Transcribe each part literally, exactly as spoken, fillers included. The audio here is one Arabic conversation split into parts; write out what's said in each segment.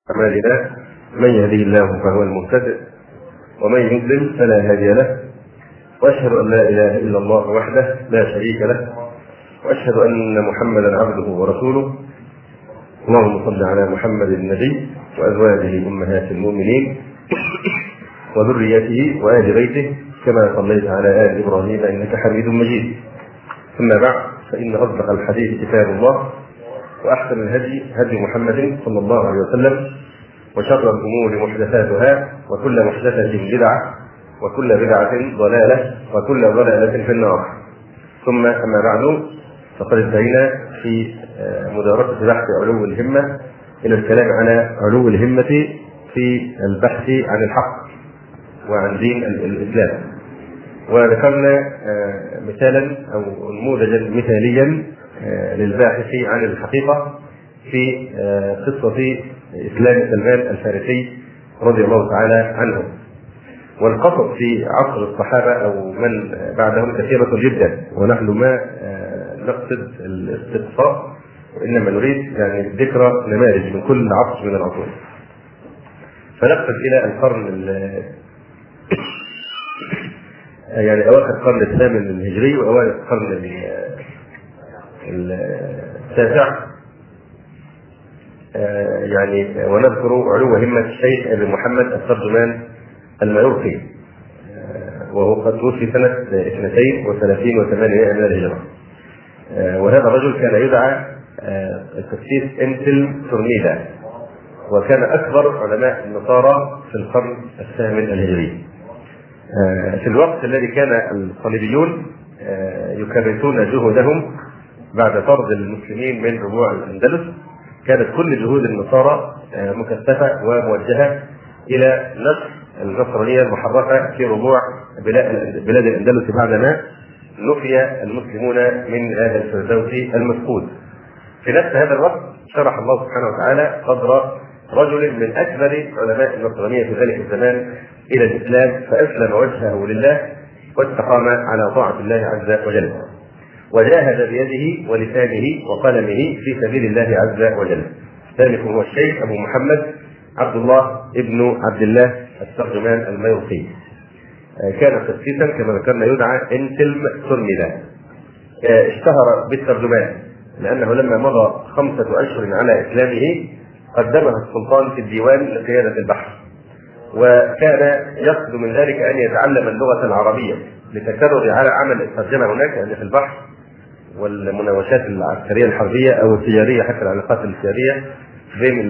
أعمالنا من يهديه الله فهو المهتد ومن يضلل فلا هادي له، وأشهد أن لا إله إلا الله وحده لا شريك له، وأشهد أن محمدا عبده ورسوله. اللهم صل على محمد النبي وأزواجه أمهات المؤمنين وذريته وآل بيته كما صليت على آل إبراهيم إنك حميد مجيد. ثم بعد، فإن أصدق الحديث كتاب الله، وأحسن الهدي هدي محمد صلى الله عليه وسلم، وشر الأمور محدثاتها، وكل محدثة بدعة، وكل بدعة ضلالة، وكل ضلالة في النار. ثم أما بعد، فقد انتهينا في مدارسة بحث علو الهمة إلى الكلام على علو الهمة في البحث عن الحق وعن دين الإسلام، وذكرنا مثالا أو نموذجا مثاليا للباحث عن الحقيقة في قصة إسلام سلمان الفارسي رضي الله تعالى عنه. والقصص في عصر الصحابة أو من بعدهم كثيرة جدا، ونحن ما نقصد الاستقصاء، وإنما نريد يعني ذكر نماذج من كل عصر من العصور. فنقصد إلى القرن يعني أواخر القرن الثامن الهجري وأوائل القرن التاسع، يعني ونذكر علو همة الشيخ أبي محمد الترجمان المايورقي، وهو قد توفي سنة اثنتين وثلاثين وثمانمائة من الهجرة. وهذا الرجل كان يدعى القسيس انتل تورميدا، وكان أكبر علماء النصارى في القرن الثامن الهجري. في الوقت الذي كان الصليبيون يكرسون جهودهم بعد طرد المسلمين من ربوع الأندلس، كانت كل جهود النصارى مكثفة وموجهة إلى نشر النصرانية المحرفة في ربوع بلاد الأندلس بعدما نفي المسلمون من هذا الفردوس المفقود. في نفس هذا الوقت شرح الله سبحانه وتعالى صدر رجل من أكبر علماء النصرانية في ذلك الزمان إلى الإسلام، فأسلم وجهه لله واستقام على طاعة الله عز وجل، وجاهد بيده ولسانه وقلمه في سبيل الله عز وجل. ذلك هو الشيخ أبو محمد عبد الله ابن عبد الله الترجمان المايورقي. كان قسيسا كما ذكرنا يدعى انتل تورميدا. اشتهر بالترجمان لأنه لما مضى خمسة أشهر على إسلامه قدمه السلطان في الديوان لقيادة البحث، وكان يقصد من ذلك أن يتعلم اللغة العربية لتكرر على عمل الترجمة هناك، لأن في البحث والمناوشات العسكرية الحربية أو التجارية، حتى العلاقات التجارية بين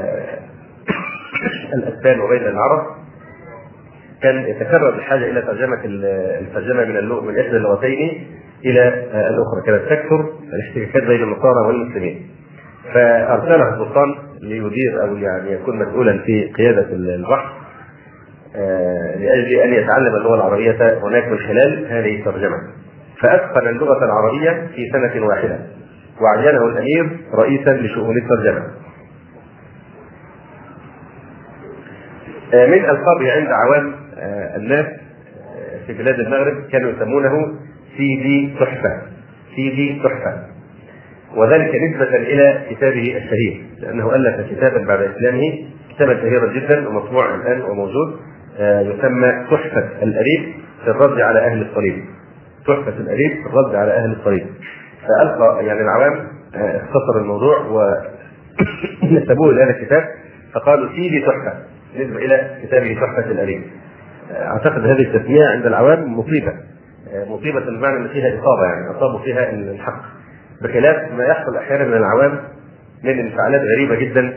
الأسبان وبين العرب، كان يتكرر الحاجة إلى ترجمة الترجمة من اللغة من إحدى اللغتين إلى الأخرى. كانت تكثر الاحتكاكات بين النصارى والمسلمين، فأرسله السلطان ليدير أو يعني يكون مسؤولا في قيادة البحث لأجل أن يتعلم اللغة العربية هناك من خلال هذه الترجمة. فأتقن اللغة العربية في سنة واحدة، وعينه الأمير رئيسا لشؤون الترجمة. من ألقابه عند عوام الناس في بلاد المغرب كانوا يسمونه سيدي تحفة، سيدي تحفة، وذلك نسبة إلى كتابه الشهير، لأنه ألف كتابا بعد إسلامه، كتابا شهيرا جدا ومطبوع الآن وموجود، يسمى تحفة الأريب في الرد على أهل الصليب. تحفة الأريب في الرد على أهل الصليب. فألقى يعني العوام اختصر الموضوع ونسبوه لهذا الكتاب، فقالوا سيدي تحفة نسبة إلى كتابه تحفة الأريب. أعتقد هذه التسمية عند العوام مصيبة، مصيبة المعنى أن فيها إصابة، يعني أصابوا فيها الحق، بخلاف ما يحصل أحيانا من العوام من انفعالات غريبة جدا،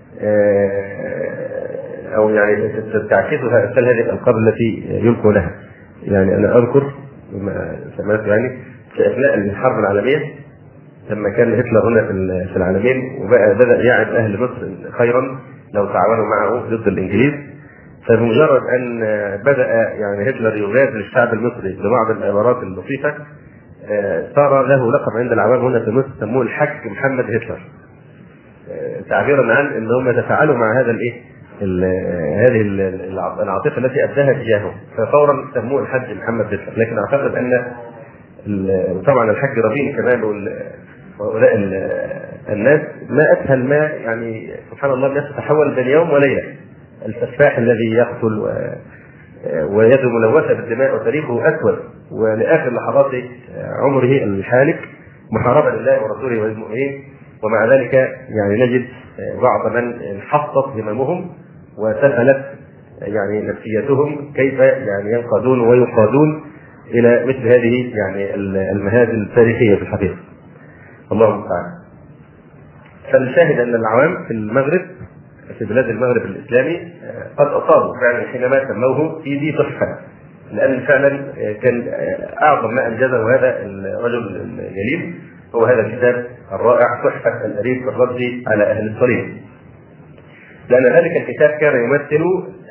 أو يعني تعكسها أمثال هذه الألقاب التي يلقوا لها. يعني أنا أذكر بما سمعت يعني في أثناء الحرب العالمية لما كان هتلر هنا في العالمين، وبقى بدأ يعد أهل مصر خيرا لو تعاونوا معه ضد الإنجليز. فبمجرد أن بدأ يعني هتلر يغازل الشعب المصري ببعض العبارات اللطيفة، صار له لقب عند العوام هنا في مصر سموه الحاج محمد هتلر، تعبيرا عن ان هم يتفاعلوا مع هذا الايه هذه العاطفه التي ابداها تجاهه، ففورا سموه الحاج محمد هتلر. لكن اعتقد ان طبعا الحاج رابين كمان وهؤلاء الناس ما اسهل ما يعني سبحان الله الناس تتحول بين يوم وليله. السفاح الذي يقتل و... ويده ملوثه بالدماء وتاريخه اسود ولاخر لحظات عمره الحالك محاربه لله ورسوله والمؤمنين، ومع ذلك يعني نجد بعض من انحطت هممهم وسفلت يعني نفسيتهم كيف يعني ينقادون ويقادون الى مثل هذه يعني المهازل التاريخيه في الحقيقه. الله المستعان. فالشاهد ان العوام في المغرب في بلاد المغرب الاسلامي قد اصابوا فعلا حينما سموه في ذي تحفه، لان فعلا كان اعظم ما انجزه هذا الرجل الجليل هو هذا الكتاب الرائع تحفه الاريد في الرد على اهل الصليب، لان ذلك الكتاب كان يمثل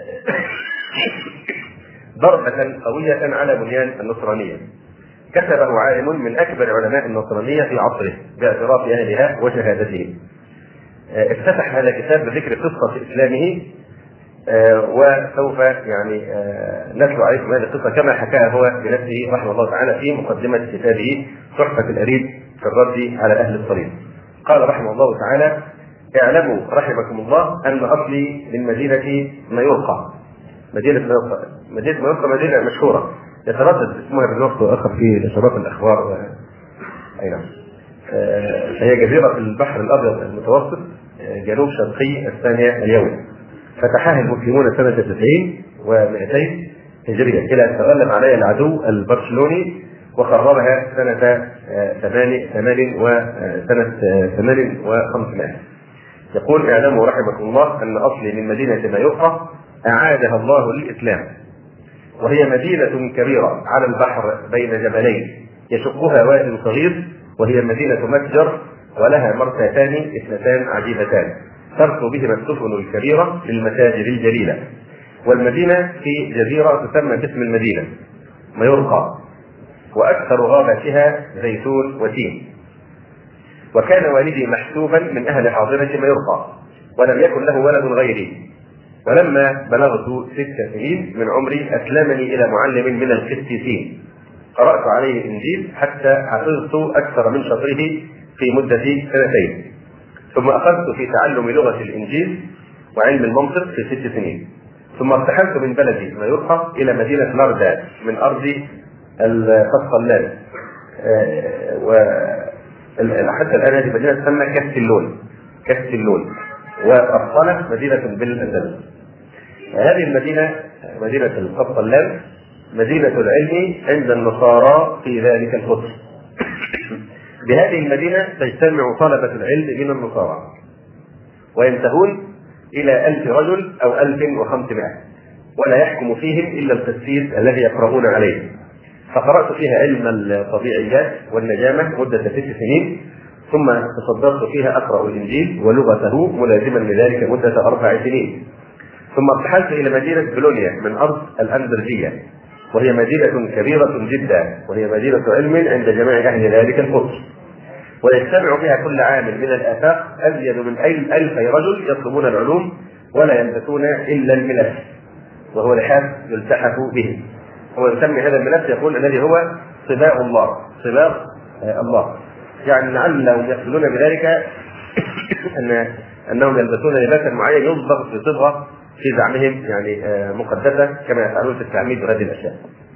ضربه قويه على بنيان النصرانيه. كتبه عالم من اكبر علماء النصرانيه في عصره باعتراف اهلها وشهادتهم. افتتح هذا الكتاب بذكر قصه اسلامه، وسوف يعني نتلو عليكم هذه القصه كما حكاها هو بنفسه رحمه الله تعالى في مقدمه كتابه تحفه الاريد في الرد على اهل الصليب. قال رحمه الله تعالى: اعلموا رحمكم الله ان اصلي من مدينه ميرقة. مدينه ميرقة مدينه ميرقة مدينه مشهوره يتردد اسمها بالوقت واخر في نشرات الاخبار و... اي نعم. هي جزيره في البحر الابيض المتوسط جنوب شرقي اسبانيا اليوم. فتحها المسلمون سنه تسعين ومئتين هجريه الى ان تغلب عليها العدو البرشلوني وخربها سنه ثمان وسنه ثمان وخمسمائة. يقول: اعلموا رحمكم الله ان اصلي من مدينه ميرقة اعادها الله للاسلام، وهي مدينه كبيره على البحر بين جبلين يشقها واد صغير، وهي مدينه متجر ولها مرساتان اثنتان عجيبتان ترسو بهما السفن الكبيره للمتاجر الجليله. والمدينه في جزيره تسمى باسم المدينه ميرقة، واكثر غاباتها زيتون وتين. وكان والدي محسوبا من اهل حاضره ميرقة، ولم يكن له ولد غيري. ولما بلغت ست سنين من عمري اسلمني الى معلم من القسيسين، قرات عليه الانجيل حتى حفظت اكثر من شطره في مده سنتين، ثم اخذت في تعلم لغه الانجيل وعلم المنطق في ست سنين، ثم ارتحلت من بلدي ميرقة الى مدينه لاردا من ارض القسطلان، وحتى الان هذه المدينه تسمى كاستلون كاستلون وقسطنة مدينه بالاندلس. هذه المدينه مدينه القسطلان مدينه العلم عند النصارى في ذلك القطر. بهذه المدينه تجتمع طلبه العلم من النصارى وينتهون الى ألف رجل او ألف وخمسمائة، ولا يحكم فيهم الا القسيس الذي يقرؤون عليه. فقرات فيها علم الطبيعيات والنجامه مده ست سنين، ثم تصدرت فيها اقرا الانجيل ولغته ملازما لذلك مده اربع سنين، ثم ارتحلت الى مدينه بولونيا من ارض الاندرجيه، وهي مدينه كبيره جدا، وهي مدينه علم عند جميع اهل ذلك القطر، ويجتمع فيها كل عام من الافاق ازيد من الفي رجل يطلبون العلوم ولا يلبسون الا الملف، وهو لحاف يلتحف به. هو يسمي هذا الملف يقول الذي هو صباغ الله صباغ الله، يعني لعلهم يقصدون بذلك ان انهم يلبسون لباسا معين يصبغ في صبغه في زعمهم يعني مقدسه كما يفعلون في التعميد وهذه الاشياء.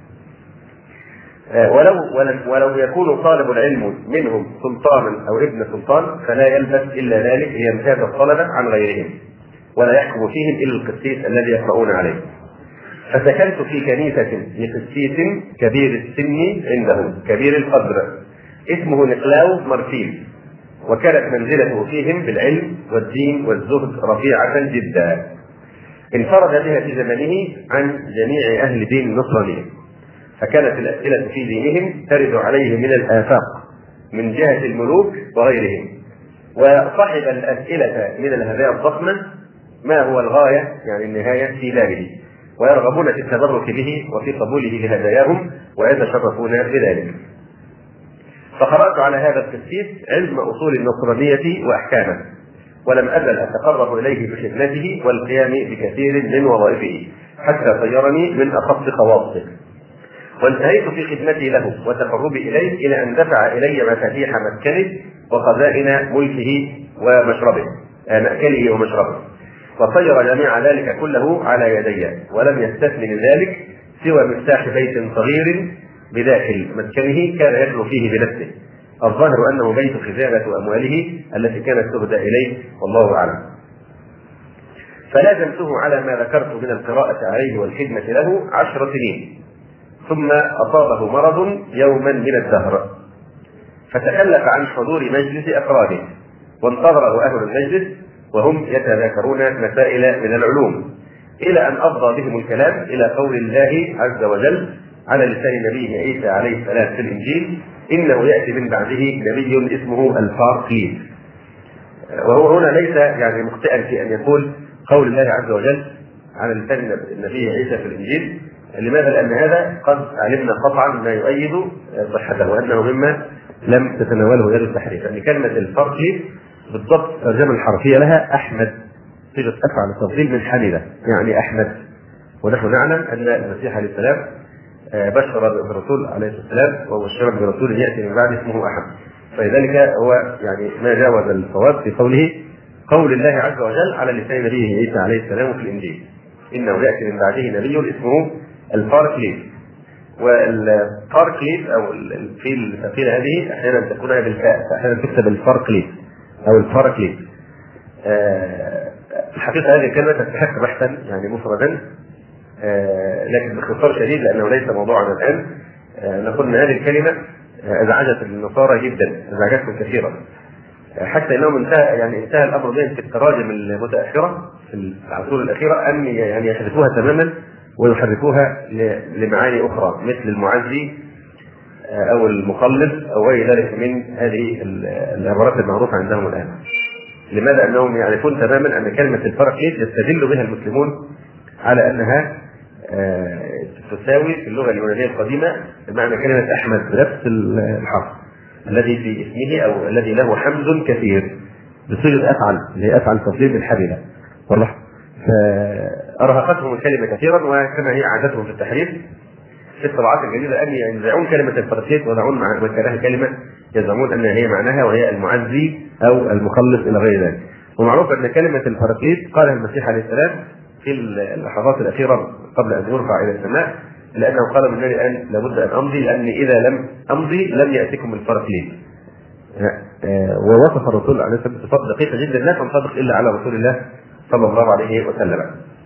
ولو ولو يكون طالب العلم منهم سلطانا او ابن سلطان فلا يلبس الا ذلك ليمتاز الطلبه عن غيرهم، ولا يحكم فيهم الا القسيس الذي يقرؤون عليه. فسكنت في كنيسه لقسيس كبير السن عنده كبير القدر اسمه نقلاو مرتيل، وكانت منزلته فيهم بالعلم والدين والزهد رفيعه جدا، انفرد بها في زمنه عن جميع اهل دين النصرانيه، فكانت الاسئله في دينهم ترد عليه من الافاق من جهه الملوك وغيرهم، وصحب الاسئله من الهدايا الضخمه ما هو الغايه يعني النهايه في بابه، ويرغبون في التبرك به وفي قبوله لهداياهم ويتشرفون بذلك. فقرات على هذا القسيس علم اصول النصرانيه واحكامه، ولم ازل اتقرب اليه بخدمته والقيام بكثير من وظائفه حتى صيرني من اخص خواصه، وانتهيت في خدمتي له وتقربي اليه الى ان دفع الي مفاتيح مسكنه وخزائن ملكه ومشربه، مأكله ومشربه، وصير جميع ذلك كله على يدي، ولم يستثن من ذلك سوى مفتاح بيت صغير بداخل مسكنه كان يخلو فيه بنفسه، الظاهر أنه بيت خزانة أمواله التي كانت تهدى إليه، والله أعلم. فلازمته على ما ذكرت من القراءة عليه والخدمة له عشر سنين، ثم أصابه مرض يوما من الدهر، فتكلف عن حضور مجلس أفراده، وانتظره أهل المجلس وهم يتذاكرون مسائل من العلوم، إلى أن أفضى بهم الكلام إلى قول الله عز وجل على لسان نبيه عيسى عليه السلام في الإنجيل: إنه يأتي من بعده نبي اسمه الفارقليس. وهو هنا ليس يعني مخطئا في أن يقول قول الله عز وجل على لسان النبي عيسى في الإنجيل. لماذا؟ لأن هذا قد علمنا قطعا ما يؤيد صحته، وأنه مما لم تتناوله يد التحريف. يعني كلمة الفارقليس بالضبط الترجمة الحرفية لها أحمد، صيغة أفعل التفضيل من حمد، يعني أحمد. ونحن نعلم أن المسيح عليه السلام بشر بالرسول عليه السلام وبشر برسول يأتي من بعد اسمه أحمد، فلذلك هو يعني ما جاوز الصواب في قوله قول الله عز وجل على لسان نبيه عيسى عليه السلام في الإنجيل: إنه يأتي من بعده نبي اسمه الفارقليس. والفارقليس أو الفيل الثقيلة هذه أحيانا تكون بالفاء، أحيانا تكتب الفارقليس أو الفارقليس. الحقيقة هذه الكلمة تستحق بحثا يعني مفردا، لكن باختصار شديد لأنه ليس موضوعنا الآن. نقول أن هذه الكلمة أزعجت النصارى جدا، أزعجتهم كثيرا، حتى انهم انتهى يعني انتهى الامر بهم في التراجم المتاخره في العصور الاخيره ان يعني يحذفوها تماما ويحرفوها لمعاني اخرى مثل المعزي او المخلص او غير ذلك من هذه العبارات المعروفه عندهم الان. لماذا؟ انهم يعرفون تماما ان كلمه الفارقليس يستدل بها المسلمون على انها تساوي في اللغه اليونانيه القديمه معنى كلمه احمد بنفس الحرف الذي في اسمه او الذي له حمز كثير بصيغه افعل، اللي هي افعل تفضيل بالحبيله. والله فارهقتهم الكلمه كثيرا، وكما هي عادتهم في التحريف في الطبعات الجديده ان ينزعون كلمه الفارقليس ويضعون مكانها كلمه يزعمون ان هي معناها وهي المعزي او المخلص الى غير ذلك. ومعروف ان كلمه الفارقليس قالها المسيح عليه السلام في اللحظات الاخيره قبل ان يرفع الى السماء، لأنه قال من ذلك الآن لابد أن أمضي، لأني إذا لم أمضي لم يأتكم الفارقليس. ووصف الرسول عليه الصلاة والسلام بصفات دقيقة جدا لا تنطبق إلا على رسول الله صلى الله عليه وسلم.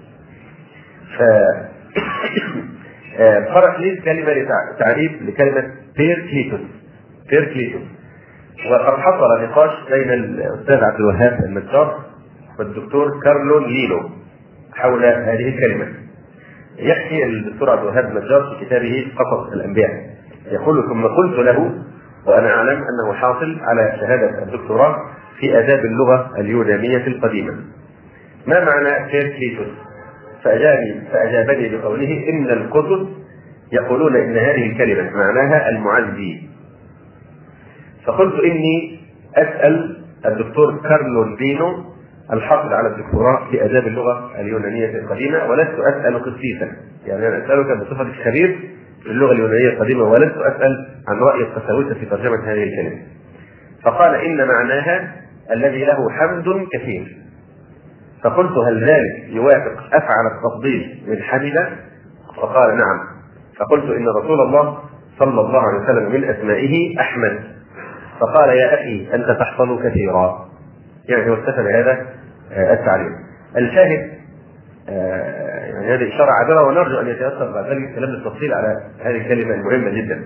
فارقليس كلمة تعريف لكلمة بيركليتوس. بيركليتوس. وقد حصل نقاش بين الأستاذ عبد الوهاب النجار والدكتور كارلو ليلو حول هذه الكلمة. يحكي الدكتور عبد الوهاب النجار في كتابه قصص الانبياء يقول: ثم قلت له وانا اعلم انه حاصل على شهاده الدكتوراه في اداب اللغه اليونانيه القديمه: ما معنى بيركليتوس؟ فاجابني فاجابني بقوله: ان القدس يقولون ان هذه الكلمه معناها المعزي. فقلت اني اسال الدكتور كارلو دينو الحاصل على الدكتوراه في آداب اللغة اليونانية القديمة، ولست أسأل قسيسا، يعني أنا أسألك بصفة خبير في اللغة اليونانية القديمة ولست أسأل عن رأي القساوسة في ترجمة هذه الكلمة. فقال: إن معناها الذي له حمد كثير. فقلت: هل ذلك يوافق أفعل التفضيل من حمد؟ فقال: نعم. فقلت: إن رسول الله صلى الله عليه وسلم من أسمائه أحمد. فقال: يا أخي أنت تحفظ كثيرا. يعني هو اكتفى بهذا التعليم. الشاهد يعني هذه إشارة عابرة، ونرجو أن يتيسر بعد ذلك الكلام بالتفصيل على هذه الكلمة المهمة جدا.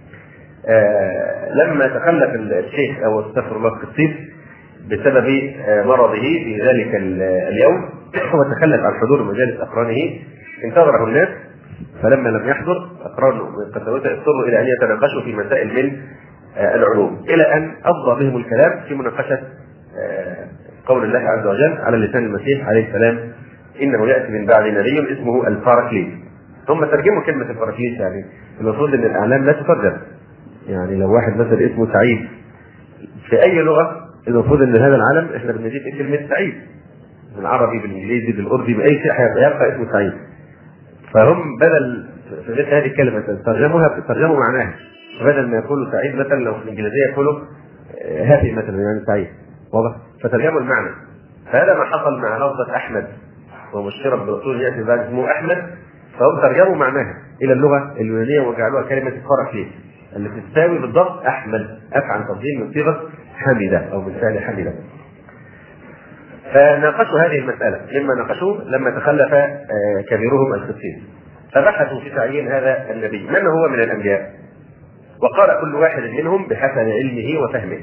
لما تخلف الشيخ أو استغفر الله القسيس بسبب مرضه في ذلك اليوم وتخلف عن حضور مجالس أقرانه، انتظره الناس، فلما لم يحضر أقرانه من القساوسة اضطروا إلى أن يتناقشوا في مسائل من العلوم، إلى أن أفضى بهم الكلام في مناقشة قول الله عز وجل على لسان المسيح عليه السلام: إنه يأتي من بعد نبي اسمه الفارقليس. ثم ترجموا كلمة الفارقليس، يعني المفروض أن الأعلام لا تترجم. يعني لو واحد مثلا اسمه سعيد في أي لغة، المفروض أن هذا العالم إحنا بنجيب كلمة سعيد بالعربي بالإنجليزي بالأردي بأي شيء يبقى اسمه سعيد. فهم بدل في غير هذه الكلمة ترجموها ترجموا معناها، بدل ما يقولوا سعيد مثلا لو في الإنجليزية يقولوا هذه مثلا يعني سعيد واضح، فترجموا المعنى. فهذا ما حصل مع لفظة أحمد ومشترك برسول يأتي بعد اسمه أحمد، فهم ترجموا معناها إلى اللغة اليونانية وجعلوها كلمة الفرقليس التي تساوي بالضبط أحمد، أفعل تفضيل من صيغة حمدة أو من فعل حمدة. فناقشوا هذه المسألة مما ناقشوه لما تخلف كبيرهم القسيس، فبحثوا في تعيين هذا النبي من هو من الأنبياء، وقال كل واحد منهم بحسب علمه وفهمه،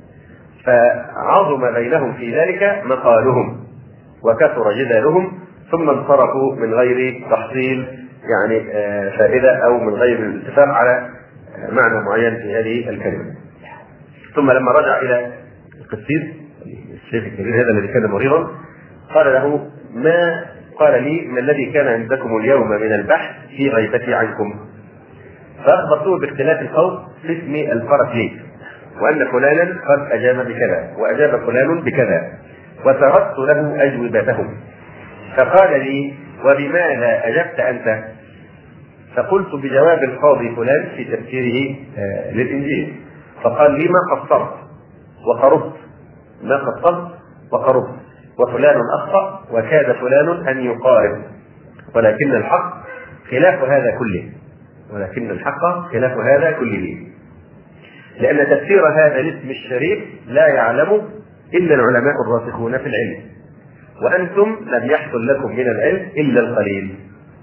فعظم بينهم في ذلك مقالهم وكثر جدالهم، ثم انصرفوا من غير تحصيل يعني فائدة أو من غير الاتفاق على معنى معين في هذه الكلمة. ثم لما رجع إلى القسيس الشيخ الكبير هذا الذي كان مريضا قال له ما قال لي ما الذي كان عندكم اليوم من البحث في غيبتي عنكم؟ فأخبرته باختلاف القول في اسم الفرقليس، وأن فلانا قد أجاب بكذا وأجاب فلان بكذا، وتركت له أجوبتهم. فقال لي وبماذا أجبت أنت؟ فقلت بجواب القاضي فلان في تفسيره للإنجيل. فقال لي ما قصرت وقربت، ما قصرت وقربت، وفلان أخطأ وكاد فلان أن يقارب، ولكن الحق خلاف هذا كله، ولكن الحق خلاف هذا كله، لأن تفسير هذا الاسم الشريف لا يعلم إلا العلماء الراسخون في العلم، وأنتم لم يحصل لكم من العلم إلا القليل.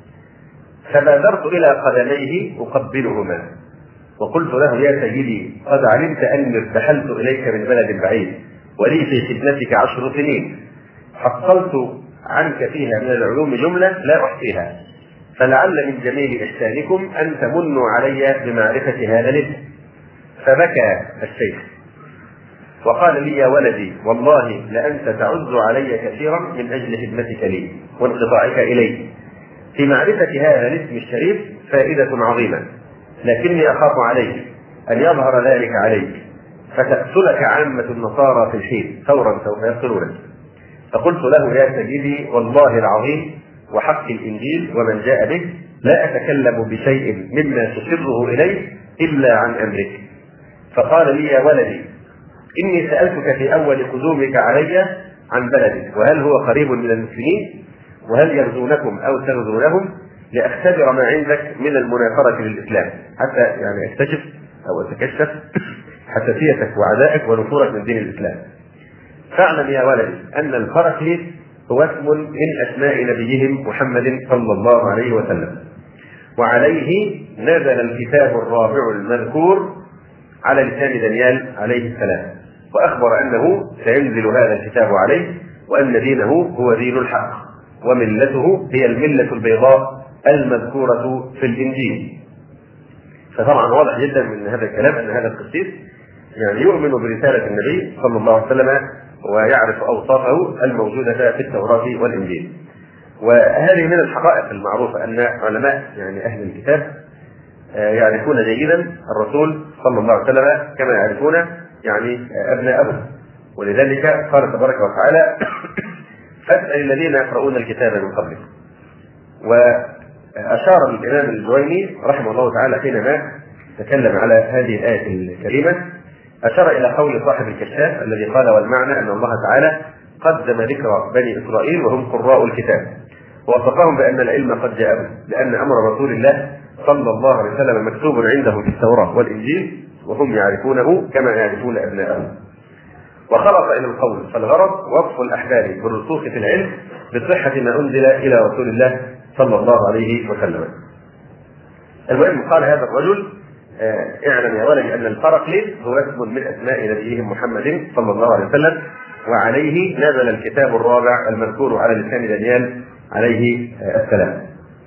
فبادرت إلى قدميه أقبلهما وقلت له يا سيدي قد علمت أني ارتحلت إليك من بلد بعيد ولي في خدمتك عشر سنين، حصلت عنك فيها من العلوم جملة لا أحصيها، فلعل من جميل إحسانكم أن تمنوا علي بمعرفة هذا الاسم. فبكى الشيخ وقال لي يا ولدي والله لأنت تعز علي كثيرا من أجل خدمتك لي وانقطاعك إلي. في معرفة هذا الاسم الشريف فائدة عظيمة، لكني أخاف عليك أن يظهر ذلك عليك فتقتلك عامة النصارى في الحين فورا سوف يقتلونك. فقلت له يا سيدي والله العظيم وحق الإنجيل ومن جاء به لا أتكلم بشيء مما تسره إليه إلا عن أمرك. فقال لي يا ولدي إني سألتك في أول قدومك علي عن بلدك وهل هو قريب من المسلمين وهل يغزونكم أو تغزونهم لأختبر ما عندك من المناصرة للإسلام حتى يعني أكتشف أو أتكشف حساسيتك وعدائك ونفورك من دين الإسلام. فاعلم يا ولدي أن الفرقليس هو اسم من أسماء نبيهم محمد صلى الله عليه وسلم، وعليه نزل الكتاب الرابع المذكور على لسان دانيال عليه السلام، وأخبر أنه سينزل هذا الكتاب عليه وأن دينه هو دين الحق وملته هي الملة البيضاء المذكورة في الإنجيل. فطبعا واضح جدا من هذا الكلام أن هذا القسيس يعني يؤمن برسالة النبي صلى الله عليه وسلم ويعرف أوصافه الموجودة في التوراة والإنجيل. وهذه من الحقائق المعروفة أن علماء يعني أهل الكتاب يعرفون جيدا الرسول صلى الله عليه وسلم كما يعرفون يعني أبناءهم، ولذلك قال تبارك وتعالى فاسأل الذين يقرؤون الكتاب من قبلك. وأشار الإمام الجويني رحمه الله تعالى حينما تكلم على هذه الآية الكريمة أشار إلى قول صاحب الكشاف الذي قال والمعنى أن الله تعالى قدم ذكر بني إسرائيل وهم قراء الكتاب ووصفهم بأن العلم قد جاءهم، لأن أمر رسول الله صلى الله عليه وسلم مكتوب عندهم في التوراة والإنجيل وهم يعرفونه كما يعرفون أبناءهم. وخلط إلى القول فالغرض وصف الأحبار بالرسوخ في العلم بصحة ما أنزل إلى رسول الله صلى الله عليه وسلم. المهم قال هذا الرجل اعلم يا ولدي أن الفرقليس هو اسم من أسماء نبيهم محمد صلى الله عليه وسلم، وعليه نزل الكتاب الرابع المذكور على لسان دانيال عليه السلام.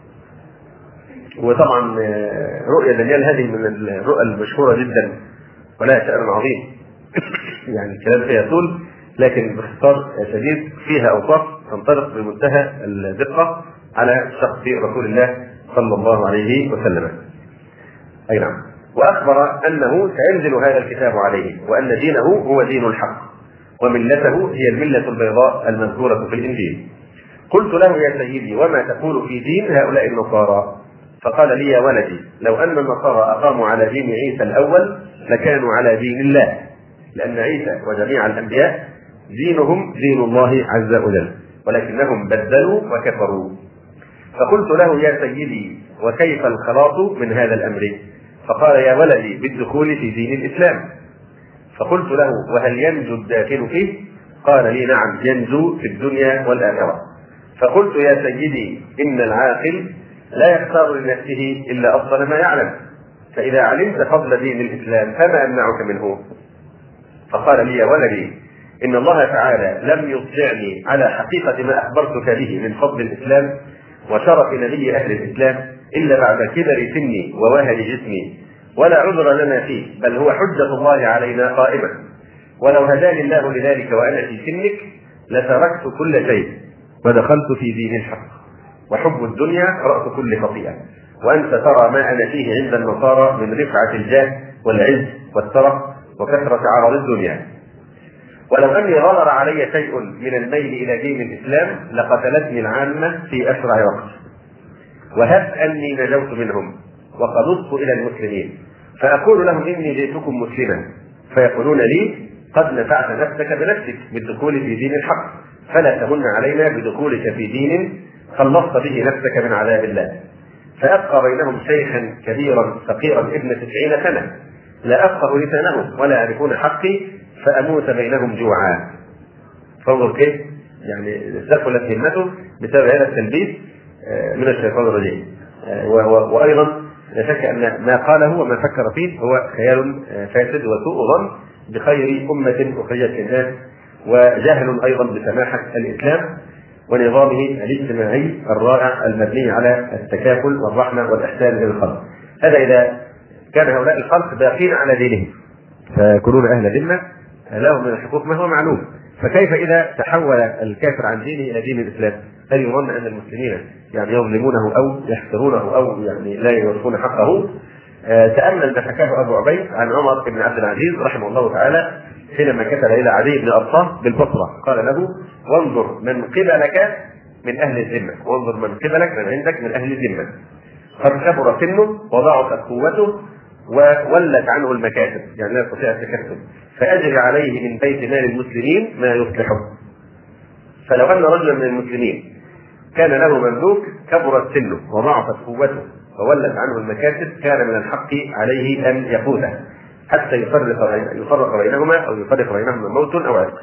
وطبعا رؤيا دانيال هذه من الرؤى المشهورة جدا ولها شأن عظيم يعني الكلام فيها طول، لكن باختصار شديد فيها أوصاف تنطبق بمنتهى الدقة على شخص رسول الله صلى الله عليه وسلم. أي نعم. وأخبر أنه سينزل هذا الكتاب عليه وأن دينه هو دين الحق وملته هي الملة البيضاء المذكورة في الإنجيل. قلت له يا سيدي وما تقول في دين هؤلاء النصارى؟ فقال لي يا ولدي لو أن النصارى أقاموا على دين عيسى الأول لكانوا على دين الله، لأن عيسى وجميع الأنبياء دينهم دين الله عز وجل، ولكنهم بدلوا وكفروا. فقلت له يا سيدي وكيف الخلاص من هذا الأمر؟ فقال يا ولدي بالدخول في دين الإسلام. فقلت له وهل ينجو الداخل فيه؟ قال لي نعم ينجو في الدنيا والآخرة. فقلت يا سيدي إن العاقل لا يختار لنفسه إلا أفضل ما يعلم، فإذا علمت فضل دين الإسلام فما أمنعك منه؟ فقال لي يا ولدي إن الله تعالى لم يطلعني على حقيقة ما أخبرتك به من فضل الإسلام وشرف نبي أهل الإسلام إلا بعد كبر سني ووهن جسمي، ولا عذر لنا فيه، بل هو حجة الله علينا قائمة. ولو هداني الله لذلك وأنا في سنك لتركت كل شيء ودخلت في دين الحق، وحب الدنيا رأس كل خطيئة، وأنت ترى ما أنا فيه عند النصارى من رفعة الجاه والعز والترف وكثرة عرض الدنيا. ولو أني غلر علي شيء من الميل إلى دين الإسلام لقتلتني العامة في أسرع وقت. وهب أني نجوت منهم وقبضت إلى المسلمين فأقول لهم إني جئتكم مسلما، فيقولون لي قد نفعت نفسك بنفسك بالدخول في دين الحق، فلا تمن علينا بدخولك في دين خلصت به نفسك من عذاب الله. فأبقى بينهم شيخا كبيرا فقيرا ابن تسعين سنة لا أفقه لسانهم ولا يعرفون حقي فأموت بينهم جوعا. فانظر كيف يعني ثقلت همته بسبب هذا التلبيس من الشيطان الرجيم. وأيضا لا شك أن ما قاله وما فكر فيه هو خيال فاسد وسوء ظن بخير أمة أخرجت للناس، وجهل أيضا بسماحة الإسلام ونظامه الاجتماعي الرائع المبني على التكافل والرحمة والإحسان للخلق. هذا إذا كان هؤلاء الخلق باقين على دينهم فيكونون أهل ذمة لهم من الحقوق ما هو معلوم. فكيف إذا تحول الكافر عن دينه إلى دين الإسلام؟ هل يظن أن المسلمين يعني يظلمونه أو يحقرونه أو يعني لا يوفون حقه؟ آه تأمل ما حكاه أبو عبيد عن عمر بن عبد العزيز رحمه الله تعالى حينما كتب إلى عدي بن أرطاه بالبصرة قال له وانظر من قبلك من أهل الذمة، وانظر من قبلك من عندك من أهل الذمة، قد كبر سنه وضعفت قوته وولت عنه المكاسب، يعني لا يستطيع التكسب، فأجري عليه من بيت مال المسلمين ما يصلحه. فلو أن رجلا من المسلمين كان له مملوك كبرت سنه وضعفت قوته وولت عنه المكاسب كان من الحق عليه أن يقوده حتى يفرق يفرق بينهما أو يفرق بينهما موت أو عتق.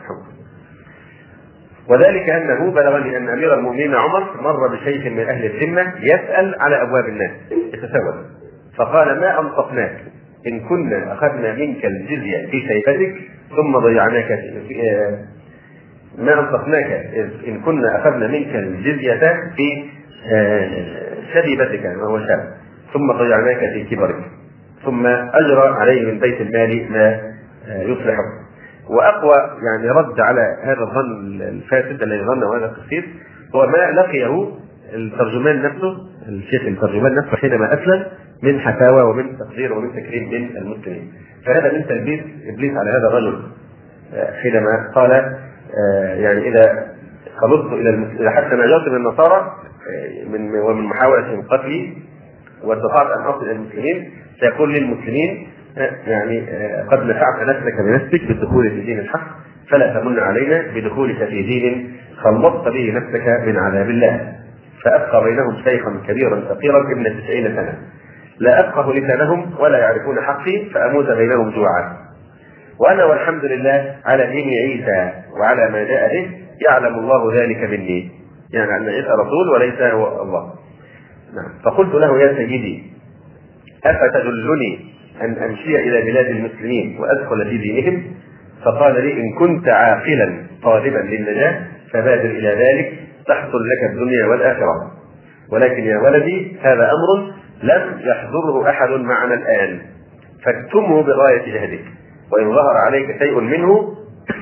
وذلك أنه بلغني أن أمير المؤمنين عمر مر بشيخ من أهل الذمة يسأل على أبواب الناس يتسول، فقال ما أنصفناك إن كنا أخذنا منك الجزية في شيبتك ثم ضيعناك في ما أنصفناك إن كنا أخذنا منك الجزية في شبيبتك وهو شاب ثم ضيعناك في كبرك، ثم أجرى عليه من بيت المال ما يصلحه. وأقوى يعني رد على هذا الظن الفاسد الذي ظنه هذا القسيس هو ما لقيه الترجمان نفسه، الشيخ الترجمان نفسه حينما أسلم من حفاوة ومن تقدير ومن تكريم من المسلمين. فهذا من تلبيس إبليس على هذا الرجل حينما قال يعني إذا خلصت إلى المسلمين حتى نجوت من النصارى من ومن محاولة قتلي واستطعت أن أصل إلى المسلمين سيقول للمسلمين يعني قد نفعت نفسك بنفسك بالدخول في دين الحق فلا تمن علينا بدخولك في دين خلصت به نفسك من عذاب الله. فأبقى بينهم شيخا كبيرا فقيرا ابن تسعين سنة لا أفقه لسانهم ولا يعرفون حقي فأموت بينهم جوعا. وأنا والحمد لله على دين عيسى وعلى ما جاء به يعلم الله ذلك مني، يعني أن عيسى رسول وليس هو الله. نعم. فقلت له يا سيدي أفتدلني أن أمشي إلى بلاد المسلمين وأدخل في دينهم؟ فقال لي إن كنت عاقلا طالبا للنجاة فبادر إلى ذلك تحصل لك الدنيا والآخرة، ولكن يا ولدي هذا أمر لم يحضره أحد معنا الآن فاكتمه بغاية جهدك، وإن ظهر عليك شيء منه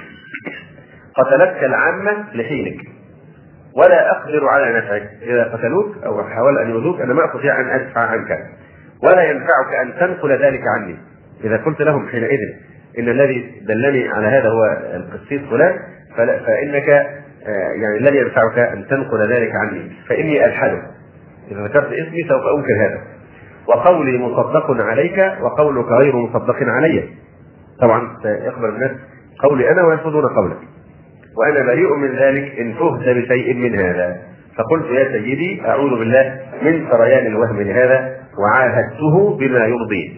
قتلتك العامة لحينك ولا أقدر على نفعك. إذا قتلوك أو حاولوا أن يؤذوك أنا ما أستطيع أن أدفع عنك ولا ينفعك أن تنقل ذلك عني. إذا قلت لهم حينئذ إن الذي دلني على هذا هو القسيس فلان فإنك يعني لن ينفعك أن تنقل ذلك عني فإني ألحده، إذا ذكرت اسمي سوف أنكر هذا، وقولي مصدق عليك وقولك غير مصدق علي. طبعا سيقبل الناس قولي أنا ويرفضون قولك، وأنا بريء من ذلك إن فهت بشيء من هذا. فقلت يا سيدي أعوذ بالله من سريان الوهم لهذا، وعاهدته بما يرضيه.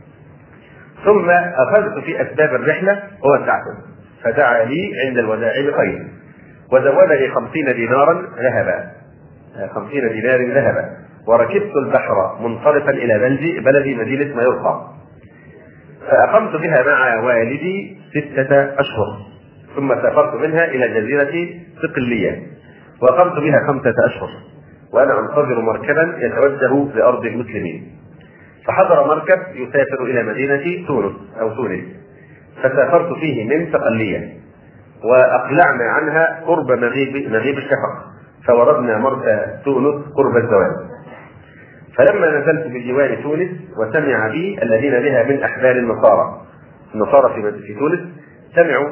ثم أخذت في أسباب الرحلة وودعته، فدعا لي عند الوداع بخير، وزودني خمسين دينارا ذهبا خمسين دينار ذهبا وركبت البحر منصرفا إلى بلدي بلدي مدينة مايورقا، فأقمت بها مع والدي ستة أشهر، ثم سافرت منها إلى جزيرة صقلية وأقمت بها خمسة أشهر وأنا أنتظر مركبا يتوجه لأرض المسلمين. فحضر مركب يسافر إلى مدينة تونس أو تونس، فسافرت فيه من صقلية وأقلعنا عنها قرب مغيب مغيب الشفق، فوردنا مرسى تونس قرب الزوال. فلما نزلت بجوار تونس وسمع بي الذين بها من أحبار النصارى النصارى في تونس، سمعوا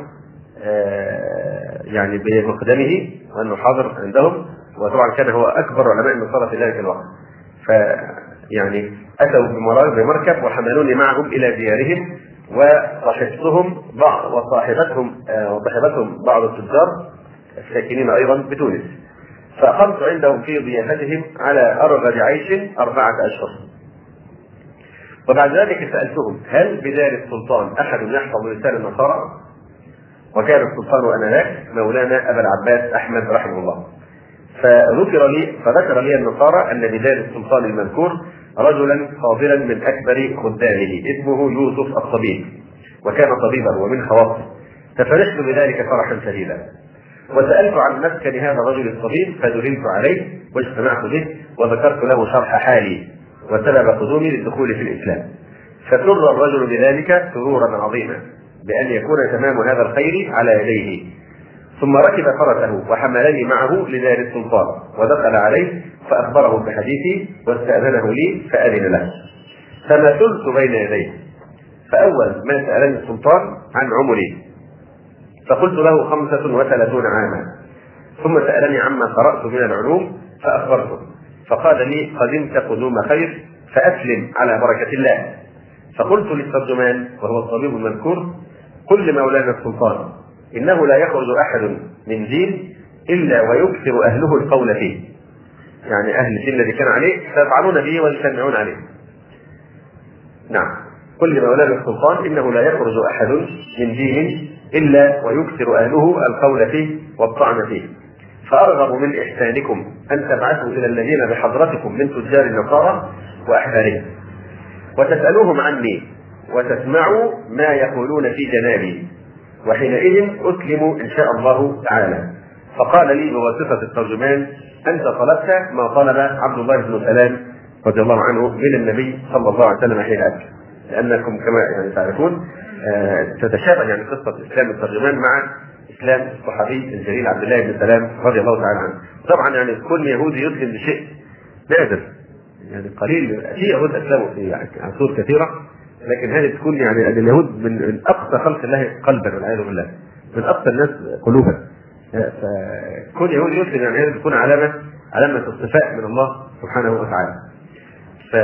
آه يعني بمقدمه وأنه حاضر عندهم، وطبعا كان هو أكبر علماء النصارى في ذلك الوقت. فيعني أتوا بمركب وحملوني معهم إلى ديارهم، وصاحبتهم بعض وصاحبتهم آه وصاحبتهم بعض التجار الساكنين أيضا بتونس، فأقمت عندهم في ضيافتهم على أرغد عيش أربعة أشهر. وبعد ذلك سألتهم هل بدار السلطان أحد يحفظ لسان النصارى؟ وكان السلطان آنذاك مولانا أبا العباس أحمد رحمه الله. فذكر لي فذكر لي النصارى أن بدار السلطان المذكور رجلا فاضلا من أكبر خدامه اسمه يوسف الطبيب، وكان طبيبا ومن خواصه، ففرحت بذلك فرحا شديدا. وسألت عن مسكن هذا الرجل الطبيب فدللت عليه واجتمعت به وذكرت له شرح حالي وسبب قدومي للدخول في الإسلام، فسر الرجل بذلك سرورا عظيما بأن يكون تمام هذا الخير على يديه. ثم ركب فرسه وحملني معه لدار السلطان ودخل عليه فأخبره بحديثي واستأذنه لي فأذن له، فمثلت بين يديه. فأول ما سألني السلطان عن عمري فقلت له خمسة وثلاثون عاما، ثم سألني عما قرأت من العلوم فأخبرته، فقال لي قدمت قدوم خير فأسلم على بركة الله. فقلت للترجمان وهو الطبيب المذكور قل لمولانا السلطان إنه لا يخرج أحد من دين إلا ويكثر أهله القول فيه، يعني أهل الدين الذي كان عليه سيفعلون به ويسمعون عليه. نعم، قل لمولانا السلطان إنه لا يخرج أحد من دين إلا ويكثر أهله القول فيه والطعن فيه، فأرغب من إحسانكم أن تبعثوا إلى الذين بحضرتكم من تجار النصارى وأحبارهم وتسألوهم عني وتسمعوا ما يقولون في جنابي، وحينئذ أسلم إن شاء الله تعالى. فقال لي بواسطة الترجمان أنت طلبت ما طلب عبد الله بن سلام رضي الله عنه من النبي صلى الله عليه وسلم حين أتى، لأنكم كما يعني تعرفون آه تتشابه يعني قصة إسلام الترجمان مع إسلام الصحابي الجليل عبد الله بن سلام رضي الله تعالى عنه. طبعا يعني كل يهودي يسلم بشيء نادر، يعني قليل في يهود أسلموا في يعني عصور كثيرة، لكن هذه تكون يعني أن اليهود من أقصى خلق الله قلبا والعياذ بالله، من أقصى الناس قلوبا. فكل يهودي يسلم يعني هذه تكون علامة علامة اصطفاء من الله سبحانه وتعالى. ف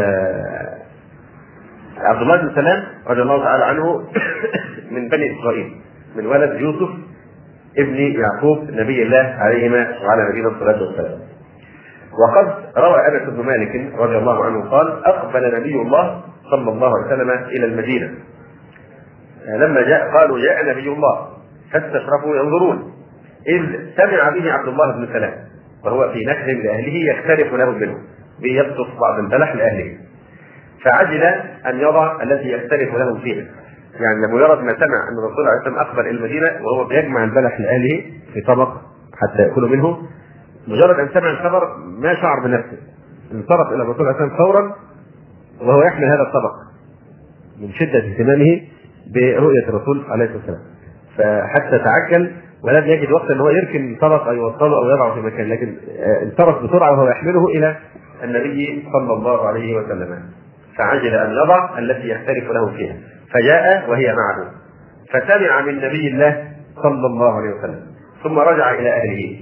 عبد الله بن سلام رضي الله تعالى عنه من بني إسرائيل، من ولد يوسف ابن يعقوب نبي الله عليهما وعلى نبينا الصلاة والسلام. وقد روى أنس بن مالك رضي الله عنه قال أقبل نبي الله صلى الله عليه وسلم إلى المدينة، لما جاء قالوا جاء نبي الله فاستشرفوا ينظرون، إذ سمع به عبد الله بن سلام وهو في نكر لأهله يختلف له منه بيقطف بعض البلح لأهله، فعجل أن يضع الذي يختلف له فيه. يعني لمجرد ما سمع أن الرسول عليه الصلاة والسلام أقبل إلى المدينة وهو بيجمع البلح لأهله في طبق حتى يأكلوا منه، مجرد أن سمع الخبر ما شعر بنفسه، انصرف إلى الرسول عليه الصلاة والسلام فورا وهو يحمل هذا الطبق من شدة اهتمامه برؤية الرسول عليه الصلاة والسلام، فحتى تعجل ولم يجد وقت أن هو يركن الطبق أو يوصله أو يضعه في مكان، لكن انصرف بسرعة وهو يحمله إلى النبي صلى الله عليه وسلم، فعجل أن يضع التي يختلف له فيها، فجاء وهي معه فسمع من نبي الله صلى الله عليه وسلم ثم رجع إلى أهله.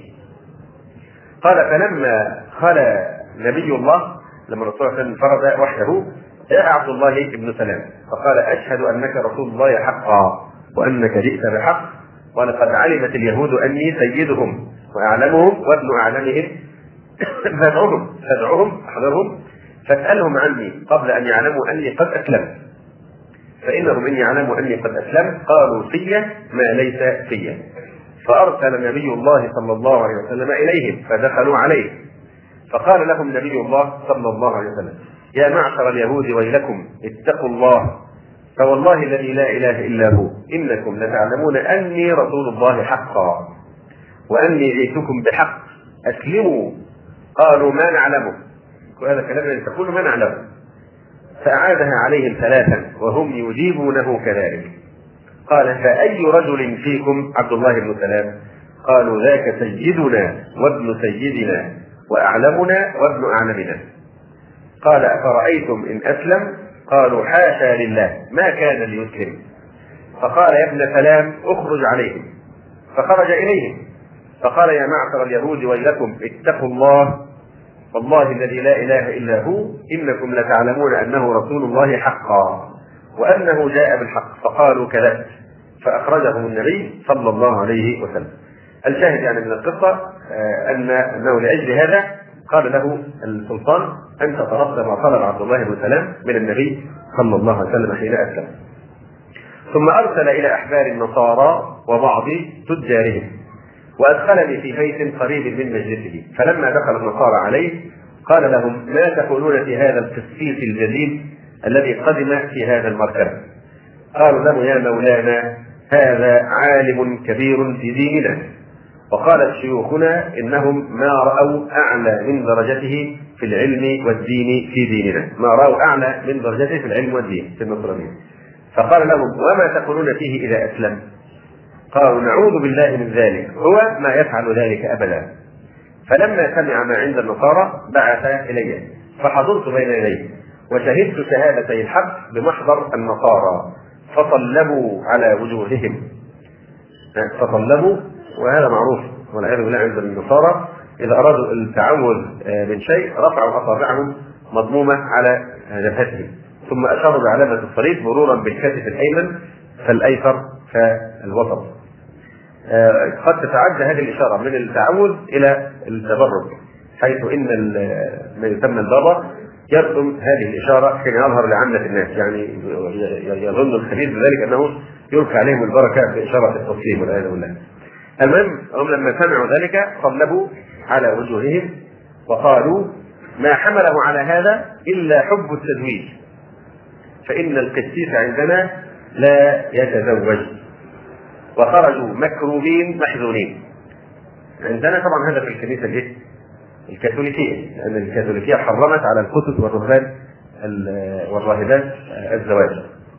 قال فلما خلى نبي الله، لما الرسول صلى الله عليه وسلم فرد وحده، جاء عبد الله بن سلام فقال: أشهد أنك رسول الله حقا وأنك جئت بحق، ولقد علمت اليهود أني سيدهم وأعلمهم وابن أعلمهم، فادعهم فادعهم احضرهم فاسألهم عني قبل أن يعلموا أني قد أسلمت، فإنهم إن يعلموا أني قد أسلمت قالوا في ما ليس في. فأرسل نبي الله صلى الله عليه وسلم إليهم فدخلوا عليه، فقال لهم نبي الله صلى الله عليه وسلم: يا معشر اليهود ويلكم، اتقوا الله، فوالله الذي لا إله إلا هو إنكم لتعلمون أني رسول الله حقا وأني جئتكم بحق، أسلموا. قالوا: ما نعلمه، وهذا كلام تقول ما نعلمه. فأعادها عليهم ثلاثا وهم يجيبونه كذلك. قال: فأي رجل فيكم عبد الله بن سلام؟ قالوا: ذاك سيدنا وابن سيدنا وأعلمنا وابن أعلمنا. قال: أفرأيتم إن أسلم؟ قالوا: حاشا لله، ما كان ليسلم. فقال: يا ابن سلام اخرج عليهم. فخرج إليهم فقال: يا معشر اليهود ويلكم، اتقوا الله، والله الذي لا إله إلا هو إنكم لتعلمون أنه رسول الله حقا وأنه جاء بالحق. فقالوا: كذبت. فأخرجهم النبي صلى الله عليه وسلم. الشاهد يعني من القصة أن أنه لأجل هذا قال له السلطان: أنت طلبت ما طلب عبد الله بن سلام من النبي صلى الله عليه وسلم حين أسلم. ثم أرسل إلى أحبار النصارى وبعض تجارهم وأدخلني في بيت قريب من مجلسه، فلما دخل النصارى عليه قال لهم: ما تقولون في هذا القسيس الجديد الذي قدم في هذا المركب؟ قالوا له: يا مولانا، هذا عالم كبير في ديننا، وقالت شيوخنا إنهم ما رأوا أعلى من درجته في العلم والدين في ديننا، ما رأوا أعلى من درجته في العلم والدين في النصرانية. فقال لهم: وما تقولون فيه إذا أسلم؟ قالوا: نعوذ بالله من ذلك، هو ما يفعل ذلك أبدا. فلما سمع ما عند النصارى بعث إلي، فحضرت بين يديه وشهدت شهادتي الحق بمحضر النصارى، فصلبوا على وجوههم، فصلبوا، وهذا معروف والعياذ بالله عند النصارى إذا أرادوا التعوذ من شيء رفعوا أصابعهم مضمومة على جبهتهم، ثم أشاروا بعلامة الصليب مرورا بالكتف الأيمن فالأيسر فالوسط. قد تتعدى هذه الإشارة من التعوذ إلى التبرك، حيث إن ما يسمى البابا يرسم هذه الإشارة حين يظهر لعامة الناس، يعني يظن الخبير بذلك أنه يلقي عليهم البركة بإشارة التصليب والعياذ بالله. المهم هم لما سمعوا ذلك صلبوا على وجوههم وقالوا: ما حمله على هذا إلا حب التزويج، فإن القسيس عندنا لا يتزوج. وخرجوا مكروبين محزونين. عندنا طبعا هذا في الكنيسة الايه؟ الكاثوليكية، لأن الكاثوليكية حرمت على القسس والرهبان والراهبات الزواج.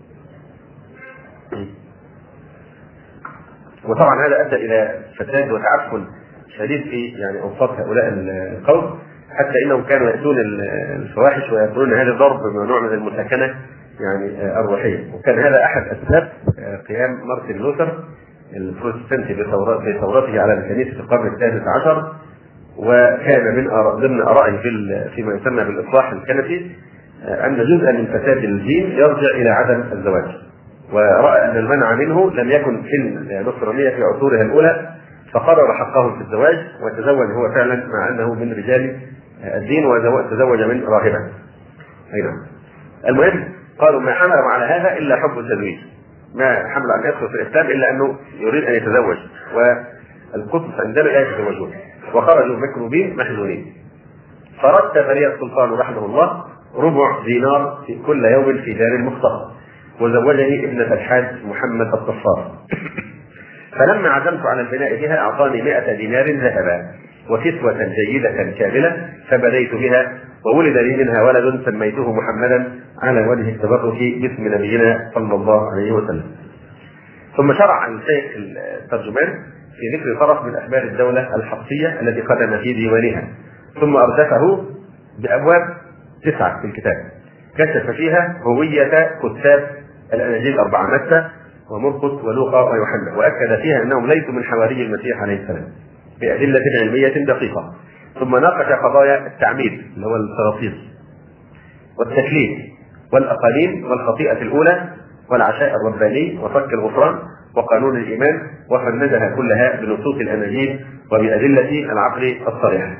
وطبعا هذا ادى الى فساد وتعفن شديد في يعني اوساط هؤلاء القوم، حتى انهم كانوا ياتون الفواحش ويقولون هذا ضرب نوع من المساكنه يعني الروحيه. وكان هذا احد اسباب قيام مارتن لوثر البروتستانتي بثورته على الكنيسه في القرن السادس عشر، وكان من ضمن ارائه في فيما يسمى بالاصلاح الكنسي ان جزءا من فساد الدين يرجع الى عدم الزواج، ورأى أن المنع منه لم يكن في النصرانية في عصورها الأولى، فقرر حقه في الزواج وتزوج هو فعلا مع أنه من رجال الدين وتزوج من راهبة. أيضا المهم قالوا: ما حمل على هذا إلا حب التزويج، ما حمل على يدخل في الإسلام إلا أنه يريد أن يتزوج، والقسس عندنا لا يتزوجون. وخرجوا مكروبين محزونين. فرتب لي السلطان رحمه الله ربع دينار في كل يوم في دار المختصر، وزوجني ابنة الحاج محمد الطفار. فلما عزمت على البناء بها أعطاني مئة دينار ذهبا وكسوة جيدة كاملة، فبديت بها، وولد لي منها ولد سميته محمدا على وجه التبرك باسم نبينا صلى الله عليه وسلم. ثم شرع الشيخ الترجمان في ذكر طرف من أخبار الدولة الحقية التي قدم في ديوانها، ثم أردفه بأبواب تسعة في الكتاب كشف فيها هوية كتاب الأناجيل الأربعة متى ومرقس ولوقا ويوحنا، وأكد فيها أنهم ليسوا من حواري المسيح عليه السلام بأدلة علمية دقيقة. ثم ناقش قضايا التعميد اللي هو التغطيس والتكليف والأقاليم والخطيئة الأولى والعشاء الرباني وفك الغفران وقانون الإيمان، وفندها كلها بنصوص الأناجيل وبأدلة العقل الصريح.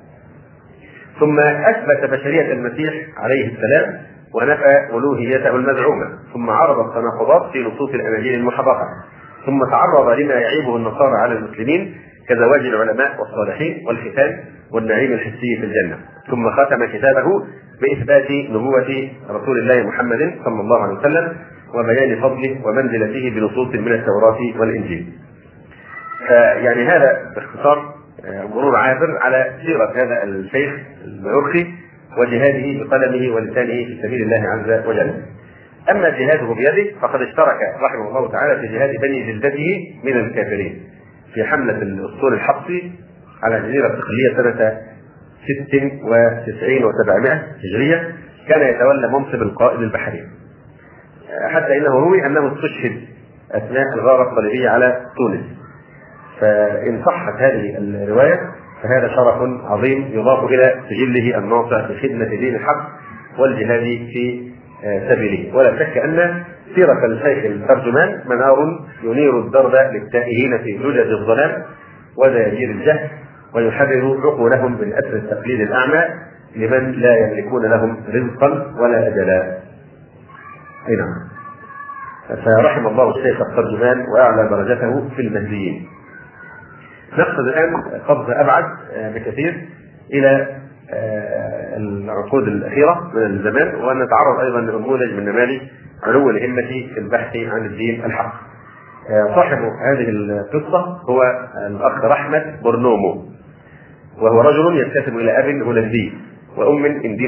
ثم أثبت بشرية المسيح عليه السلام ونفى ألوهيته المزعومة، ثم عرض التناقضات في نصوص الأناجيل المحرفة، ثم تعرض لما يعيبه النصارى على المسلمين كزواج العلماء والصالحين والختان والنعيم الحسي في الجنة، ثم ختم كتابه بإثبات نبوة رسول الله محمد صلى الله عليه وسلم وبيان فضله ومنزلته بنصوص من التوراة والإنجيل. يعني هذا باختصار مرور عابر على سيرة هذا الشيخ الميورخي وجهاده بقلمه ولسانه في سبيل الله عز وجل. أما جهاده بيده فقد اشترك رحمه الله تعالى في جهاد بني جلدته من الكافرين في حملة الأسطول الحبسي على جزيرة الصقلية سنة ست وتسعين وسبعمائة هجرية. كان يتولى منصب القائد البحري، حتى إنه روي أنه استشهد أثناء الغارة الصليبية على تونس. فإن صحت هذه الرواية فهذا شرف عظيم يضاف إلى سجله الناصع في خدمة دين الحق والجهاد في سبيله. ولا شك أن سيرة الشيخ الترجمان منار ينير الدرب للتائهين في لجج الظلام ودياجير الجهل، ويحرر عقولهم من أسر التقليد الأعمى لمن لا يملكون لهم رزقا ولا أجلا. أي نعم. فرحم الله الشيخ الترجمان وأعلى درجته في المهديين. نقصد الآن قفز أبعد بكثير إلى العقود الأخيرة من الزمان، ونتعرض أيضا لنموذج من نماذج علو الهمة في البحث عن الدين الحق. صاحب هذه القصة هو الأخ رحمة برنومو، وهو رجل ينتسب إلى أب هولندي وأم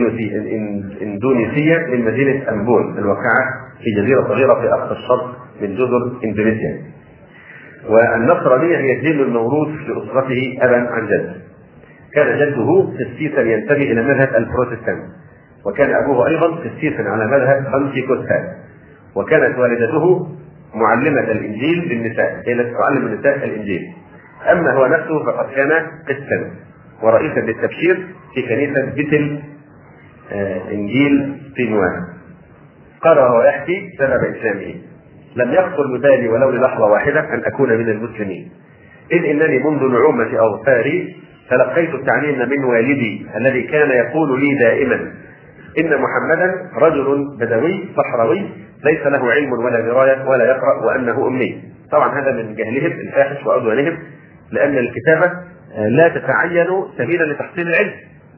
إندونيسية من مدينة أمبون الواقعة في جزيرة صغيرة في أقصى الشرق من جزر إندونيسيا. والنصرانية هي الدين الموروث لأسرته أبا عن جد. كان جده قسيسا ينتمي إلى مذهب البروتستانت، وكان أبوه أيضا قسيسا على مذهب بنتيكوستال، وكانت والدته معلمة الإنجيل للنساء، هي التي تعلم النساء الإنجيل. أما هو نفسه فقد كان قسا ورئيسا للتبشير في كنيسة بيتل آه إنجيل تينوان. قال وهو يحكي سبب إسلامه: لم يخطر ببالي ولو للحظة واحدة أن أكون من المسلمين، إذ إنني منذ نعومة أظفاري تلقيت التعليم من والدي الذي كان يقول لي دائما إن محمدا رجل بدوي صحراوي ليس له علم ولا دراية ولا يقرأ وأنه أمي. طبعا هذا من جهلهم الفاحش وعدوانهم، لأن الكتابة لا تتعين سبيلا لتحصيل العلم.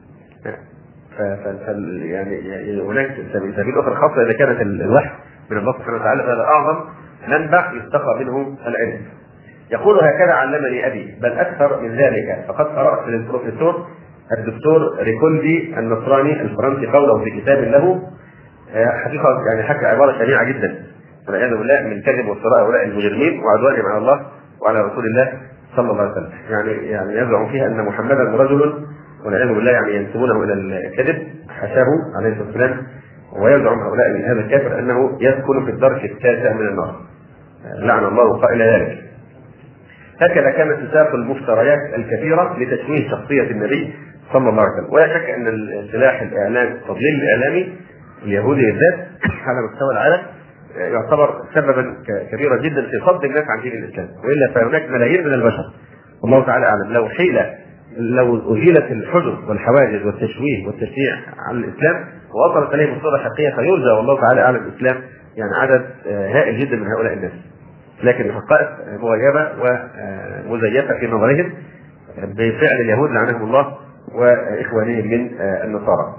ف يعني هناك سبيل أخرى خاصة إذا كانت الوحي من الله سبحانه وتعالى، هذا أعظم منبع يستقى منه العلم. يقول هكذا علمني أبي، بل أكثر من ذلك، فقد قرأت للبروفيسور الدكتور ريكولدي النصراني الفرنسي قوله في كتاب له حقيقة يعني حكى عبارة شنيعة جدا والعياذ بالله من كذب وافتراء هؤلاء المجرمين وعدوانهم على الله وعلى رسول الله صلى الله عليه وسلم. يعني يعني يزعم فيها أن محمدا رجل والعياذ بالله، يعني ينسبونه إلى الكذب حاشاه عليه الصلاة والسلام. ويزعم هؤلاء من هذا الكافر أنه يسكن في الدرك التاسع من النار، لعن الله قائل ذلك. هكذا كانت تساق المفتريات الكثيرة لتشويه شخصية النبي صلى الله عليه وسلم. ولا شك أن السلاح الإعلام التضليل الإعلامي اليهودي بالذات على مستوى العالم يعتبر سببا كبيرا جدا في صد الناس عن دين الإسلام، وإلا فهناك ملايين من البشر والله تعالى أعلم لو حيلة لو أزيلت الحجر والحواجز والتشويه والتشنيع عن الإسلام ووصلت إليه بصورة حقيقية فيرجى والله تعالى أعلم الإسلام يعني عدد هائل جدا من هؤلاء الناس. لكن الحقائق مغيبة ومزيفة في نظرهم بفعل اليهود لعنهم الله وإخوانهم من النصارى.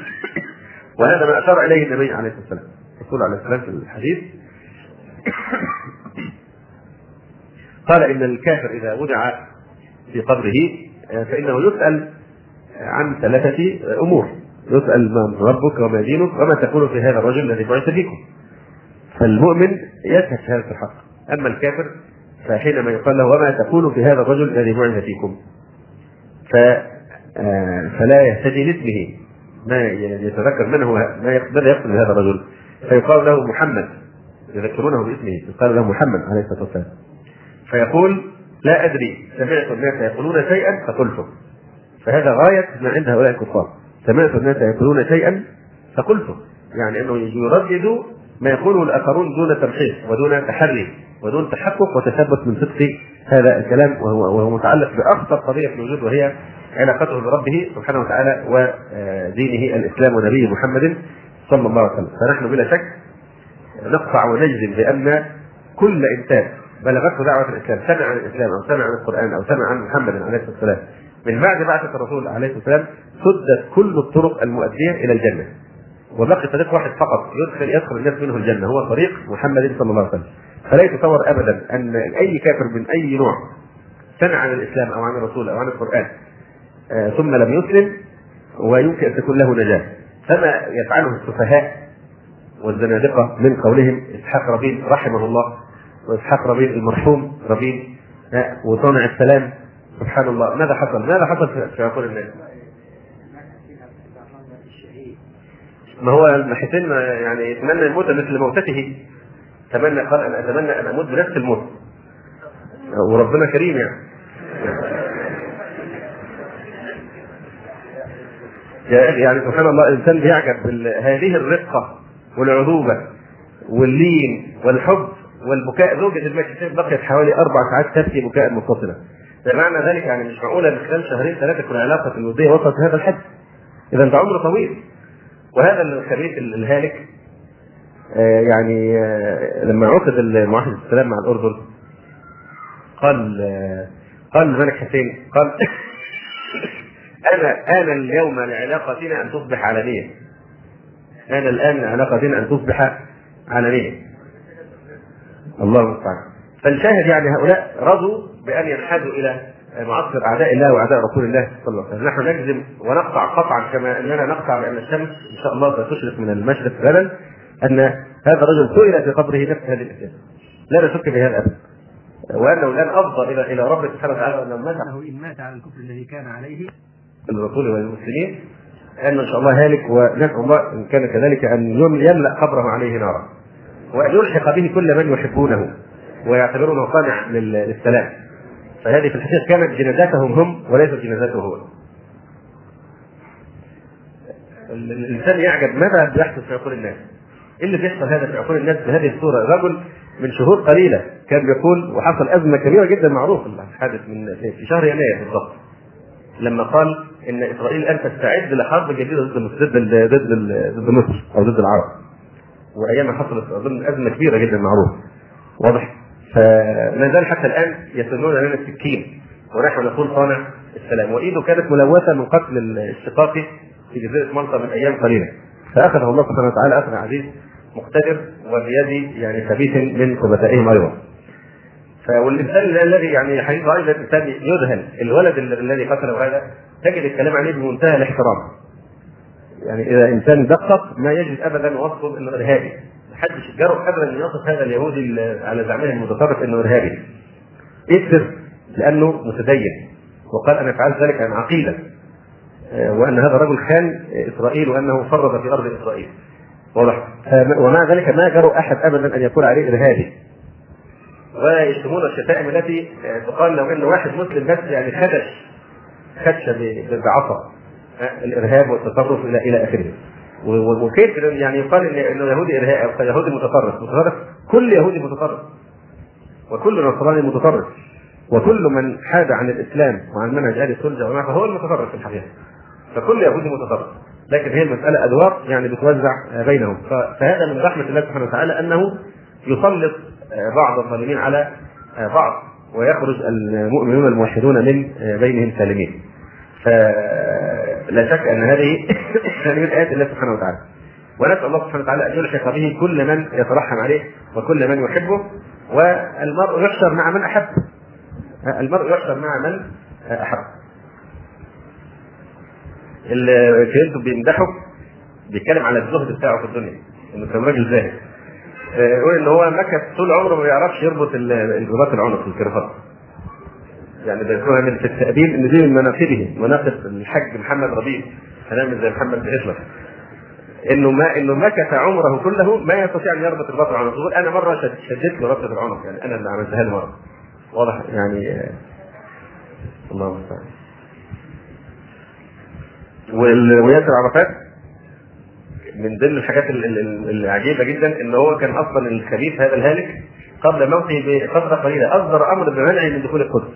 وهذا ما أشار إليه النبي عليه الصلاة والسلام، الرسول عليه السلام في الحديث قال إن الكافر إذا وضع في قبره فإنه يسأل عن ثلاثة أمور: يسأل من ربك وما دينك وما تقول في هذا الرجل الذي بعث فيكم. فالمؤمن يشهد هذا الحق، أما الكافر فحينما يقال له وما تقول في هذا الرجل الذي بعث فيكم فلا يهتدي لاسمه، ما يتذكر من هو، ما يقدر يقصد هذا الرجل، فيقال له محمد، يذكرونه باسمه، يقال له محمد عليه الصلاة والسلام، فيقول لا أدري، سمعت الناس يقولون شيئا فقلته. فهذا غاية ما عند هؤلاء الكفار، سمعت الناس يقولون شيئا فقلته، يعني انه يردد ما يقوله الاخرون دون تمحيص ودون تحري ودون تحقق وتثبت من صدق هذا الكلام، وهو, وهو متعلق باخطر قضيه في الوجود، وهي علاقته بربه سبحانه وتعالى ودينه الاسلام ونبيه محمد صلى الله عليه وسلم. فنحن بلا شك نقطع ونجزم بان كل انسان بلغته دعوه الاسلام، سمع عن الاسلام او سمع عن القران او سمع عن محمد عليه الصلاه والسلام من بعد بعثه الرسول عليه الصلاه والسلام، سدت كل الطرق المؤديه الى الجنه، وبقي طريق واحد فقط يدخل يدخل الناس منه الجنه، هو طريق محمد صلى الله عليه وسلم. فلا يتصور ابدا ان اي كافر من اي نوع سمع عن الاسلام او عن الرسول او عن القران آه ثم لم يسلم ويمكن ان تكون له نجاه. فما يفعله السفهاء والزنادقه من قولهم اسحاق رابين رحمه الله، واسحاق رابين المرحوم رابين آه وصانع السلام، سبحان الله، ماذا حصل؟ ماذا حصل في عقول الناس؟ ما هو المحسن يعني يتمنى يموت مثل موتته، تمنى قال انا اتمنى ان اموت بنفس الموت، وربنا كريم يعني. يعني سبحان الله، الانسان بيعجب بهذه الرقه والعذوبه واللين والحب والبكاء. زوجة المحسن بقيت حوالي اربع ساعات تبكي بكاء متصلا. معنى ذلك يعني مش معقوله من خلال شهرين ثلاثه تكون علاقه الوديه وصلت لهذا الحد، اذا ده عمر طويل. وهذا الخبيث الهالك آه يعني آه لما عقد معاهده السلام مع الاردن قال آه قال الملك حسين قال انا انا اليوم لعلاقتنا ان تصبح علنيه، انا الان لعلاقتنا ان تصبح علنيه. الله المستعان. فالشاهد يعني هؤلاء رضوا بان ينحازوا الى معسكر اعداء الله واعداء رسول الله صلى الله عليه وسلم. نحن نجزم ونقطع قطعا كما اننا نقطع بان الشمس ان شاء الله ستشرق من المشرق غدا ان هذا الرجل سئل في قبره نفس هذه الاسئله، لا نشك في هذا ابدا، وانه الان افضى الى الى رب سبحانه وتعالى، وانه مات ان مات على الكفر الذي كان عليه الرسول والمسلمين ان ان شاء الله هالك، ونسال الله ان كان كذلك ان يملا قبره عليه نارا، وان يلحق به كل من يحبونه ويعتبرونه قانع للسلام. فهذه في الحقيقة كانت جنازاتهم هم وليست جنازاته هو. الإنسان يعجب ماذا بيحدث في عقول الناس. إيه اللي بيحصل هذا في عقول الناس بهذه الصورة؟ رجل من شهور قليلة كان بيقول، وحصل أزمة كبيرة جدا معروف الحادث من في شهر يناير بالضبط، لما قال إن إسرائيل الآن تستعد لحرب جديدة ضد ضد ضد ضد مصر أو ضد العرب. وأيام حصلت أظن أزمة كبيرة جدا معروف واضح. فما زال حتى الان يسنون لنا السكين ونحن نقول صانع السلام، وايده كانت ملوثه من قتل الشقاقي في جزيره مالطا من ايام قليله، فاخذه الله سبحانه وتعالى اخذ عزيز مقتدر وبيد يعني خبيث من خبثائهم ايضا. والانسان الذي يعني حديث ايضا الانسان يذهل، الولد الذي قتله هذا تجد الكلام عليه بمنتهى الاحترام. يعني اذا انسان دقق ما يجد ابدا وصفه انه ارهابي، محدش جرب ابدا ان يصف هذا اليهودي على زعمه المتطرف انه ارهابي. يكسر لانه متدين، وقال انا فعلت ذلك عن عقيده، وان هذا الرجل خان اسرائيل وانه فرط في ارض اسرائيل واضح. ومع ذلك ما جرؤ احد ابدا ان يقول عليه ارهابي، ويشتمون الشتائم التي تقال لو ان واحد مسلم بس يعني خدش خدش بعصا الارهاب والتطرف الى الى اخره. وكيف يعني يقال انه يهودي ارهابي او يهودي متطرف، متطرف كل يهودي متطرف وكل نصراني متطرف وكل من حاد عن الاسلام وعن منهج اهل السنه والجماعه فهو المتطرف في الحقيقه، فكل يهودي متطرف، لكن هي المساله ادوار يعني بتوزع بينهم. فهذا من رحمه الله سبحانه وتعالى انه يسلط بعض الظالمين على بعض ويخرج المؤمنون الموحدون من بينهم سالمين. فلا شك ان هذه من ايات الله سبحانه وتعالى، ونسال الله سبحانه وتعالى ان يلحق به كل من يترحم عليه وكل من يحبه. والمرء يحشر مع من احب، المرء يحشر مع من احب. اللي كنتوا بيمدحوا بيتكلم على الزهد بتاعه في الدنيا، انه كان راجل زاهد، يقول ان هو مكث طول عمره ما بيعرفش يربط الرباط العنق في الكرافات، يعني بيكون من في التأديب ان دي من مناقبه، مناقب الحاج محمد ربيع، هنعمل زي محمد هتلر، انه ما انه مكث عمره كله ما يستطيع ان يربط الرباط العنق. يقول انا مره شددت له ربطه العنق، يعني انا اللي عملتها له مره، واضح يعني. الله المستعان. وياسر عرفات من ضمن الحاجات العجيبه جدا ان هو كان اصلا الخبيث هذا الهالك قبل موته بفتره قليله اصدر امر بمنعه من دخول القدس،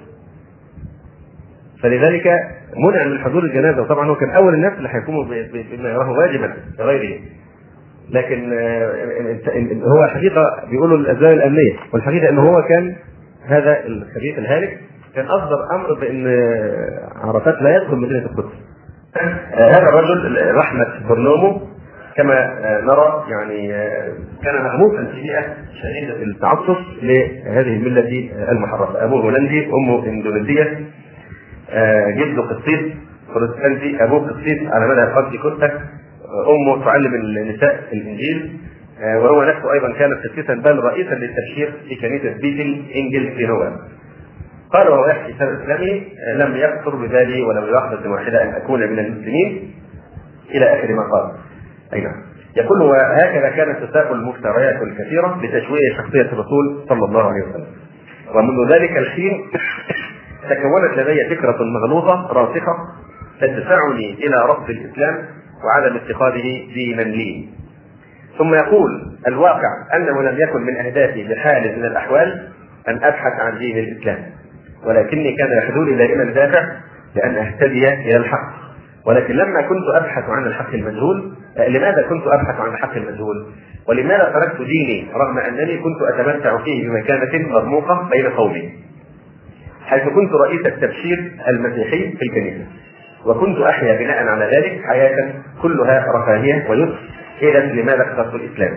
فلذلك منع من حضور الجنازه، وطبعا هو كان اول الناس اللي هيقوموا بما يراه واجبا لغيره. لكن هو الحقيقه بيقولوا الاسباب الامنيه، والحقيقه ان هو كان هذا الخبيث الهالك كان اصدر امر بان عرفات لا يدخل مدينه القدس. هذا الرجل رحمه برنومو كما نرى يعني كان مغموسا في بيئه شديده التعصب لهذه المله المحرفه. ابوه هولندي، امه اندونيسيه، جده قسيس بروتستانتي، ابوه قسيس على مذهب قسي كوتا، امه تعلم النساء الانجيل، وهو نفسه ايضا كان قسيسا بل رئيسا للتبشير في كنيسه بيتل انجل في نوى. قال وهو يحكي سنه اسلامه: لم يخطر ببالي ولو لحظه واحده ان اكون من المسلمين، الى اخر ما قال. اي نعم. يقول: وهكذا كانت تساق المفتريات الكثيره لتشويه شخصيه الرسول صلى الله عليه وسلم، ومنذ ذلك الحين تكونت لدي فكره مغلوطه راسخه تدفعني الى رفض الاسلام وعدم اتخاذه دينا لي. ثم يقول: الواقع انه لم يكن من اهدافي بحال من الاحوال ان ابحث عن دين الاسلام، ولكني كان يحدوني دائما دافع لان اهتدي الى الحق. ولكن لما كنت ابحث عن الحق المجهول، لماذا كنت ابحث عن الحق المجهول؟ ولماذا تركت ديني رغم انني كنت اتمتع فيه بمكانه مرموقه بين قومي، حيث كنت رئيس التبشير المسيحي في الكنيسه، وكنت احيا بناء على ذلك حياه كلها رفاهيه ويسر. اذا لماذا اخترت الاسلام؟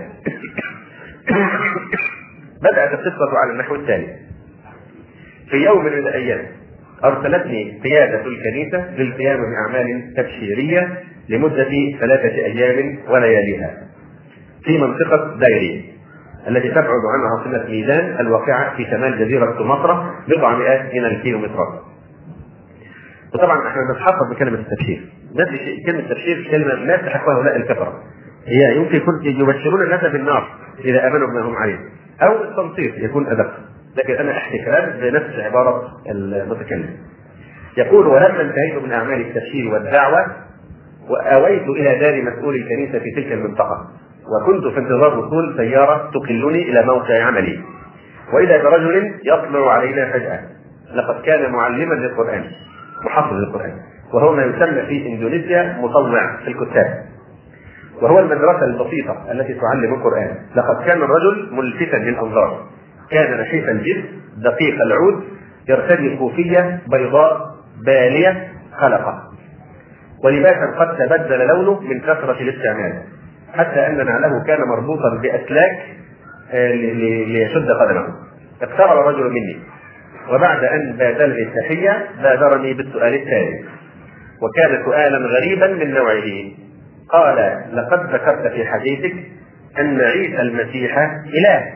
بدات القصه على النحو التالي: في يوم من الايام ارسلتني قياده الكنيسه للقيام باعمال تبشيريه لمده ثلاثه ايام ولياليها في منطقه دايري التي تبعد عن عاصمه ميزان الواقعه في شمال جزيره سومطرة بضع مئات من الكيلومترات. وطبعا احنا بنتحفظ بكلمه التبشير، نفس الشيء كلمه التبشير كلمه لا تحق هؤلاء الكفره، هي يمكن يكون يبشرون الناس بالنار اذا امنوا بما هم عليه، او التنصير يكون ادق، لكن انا احكي كلام بنفس عباره المتكلم. يقول: ولما انتهيت من اعمال التبشير والدعوه واويت الى دار مسؤول الكنيسه في تلك المنطقه، وكنت في انتظار وصول سياره تقلني الى موقع عملي، واذا برجل يطلع علينا فجاه. لقد كان معلما للقران، محفظ للقران، وهو ما يسمى في اندونيسيا مطوع في الكتاب، وهو المدرسه البسيطه التي تعلم القران. لقد كان الرجل ملفتا للانظار، كان نحيف الجسم دقيق العود، يرتدي كوفيه بيضاء باليه خلقه، ولباسا قد تبدل لونه من كثره الاستعمال، حتى ان نعله كان مربوطا باسلاك ليشد قدمه. اقترب الرجل مني، وبعد ان بادلني التحيه بادرني بالسؤال التالي، وكان سؤالا غريبا من نوعه. قال: لقد ذكرت في حديثك ان عيسى المسيح اله،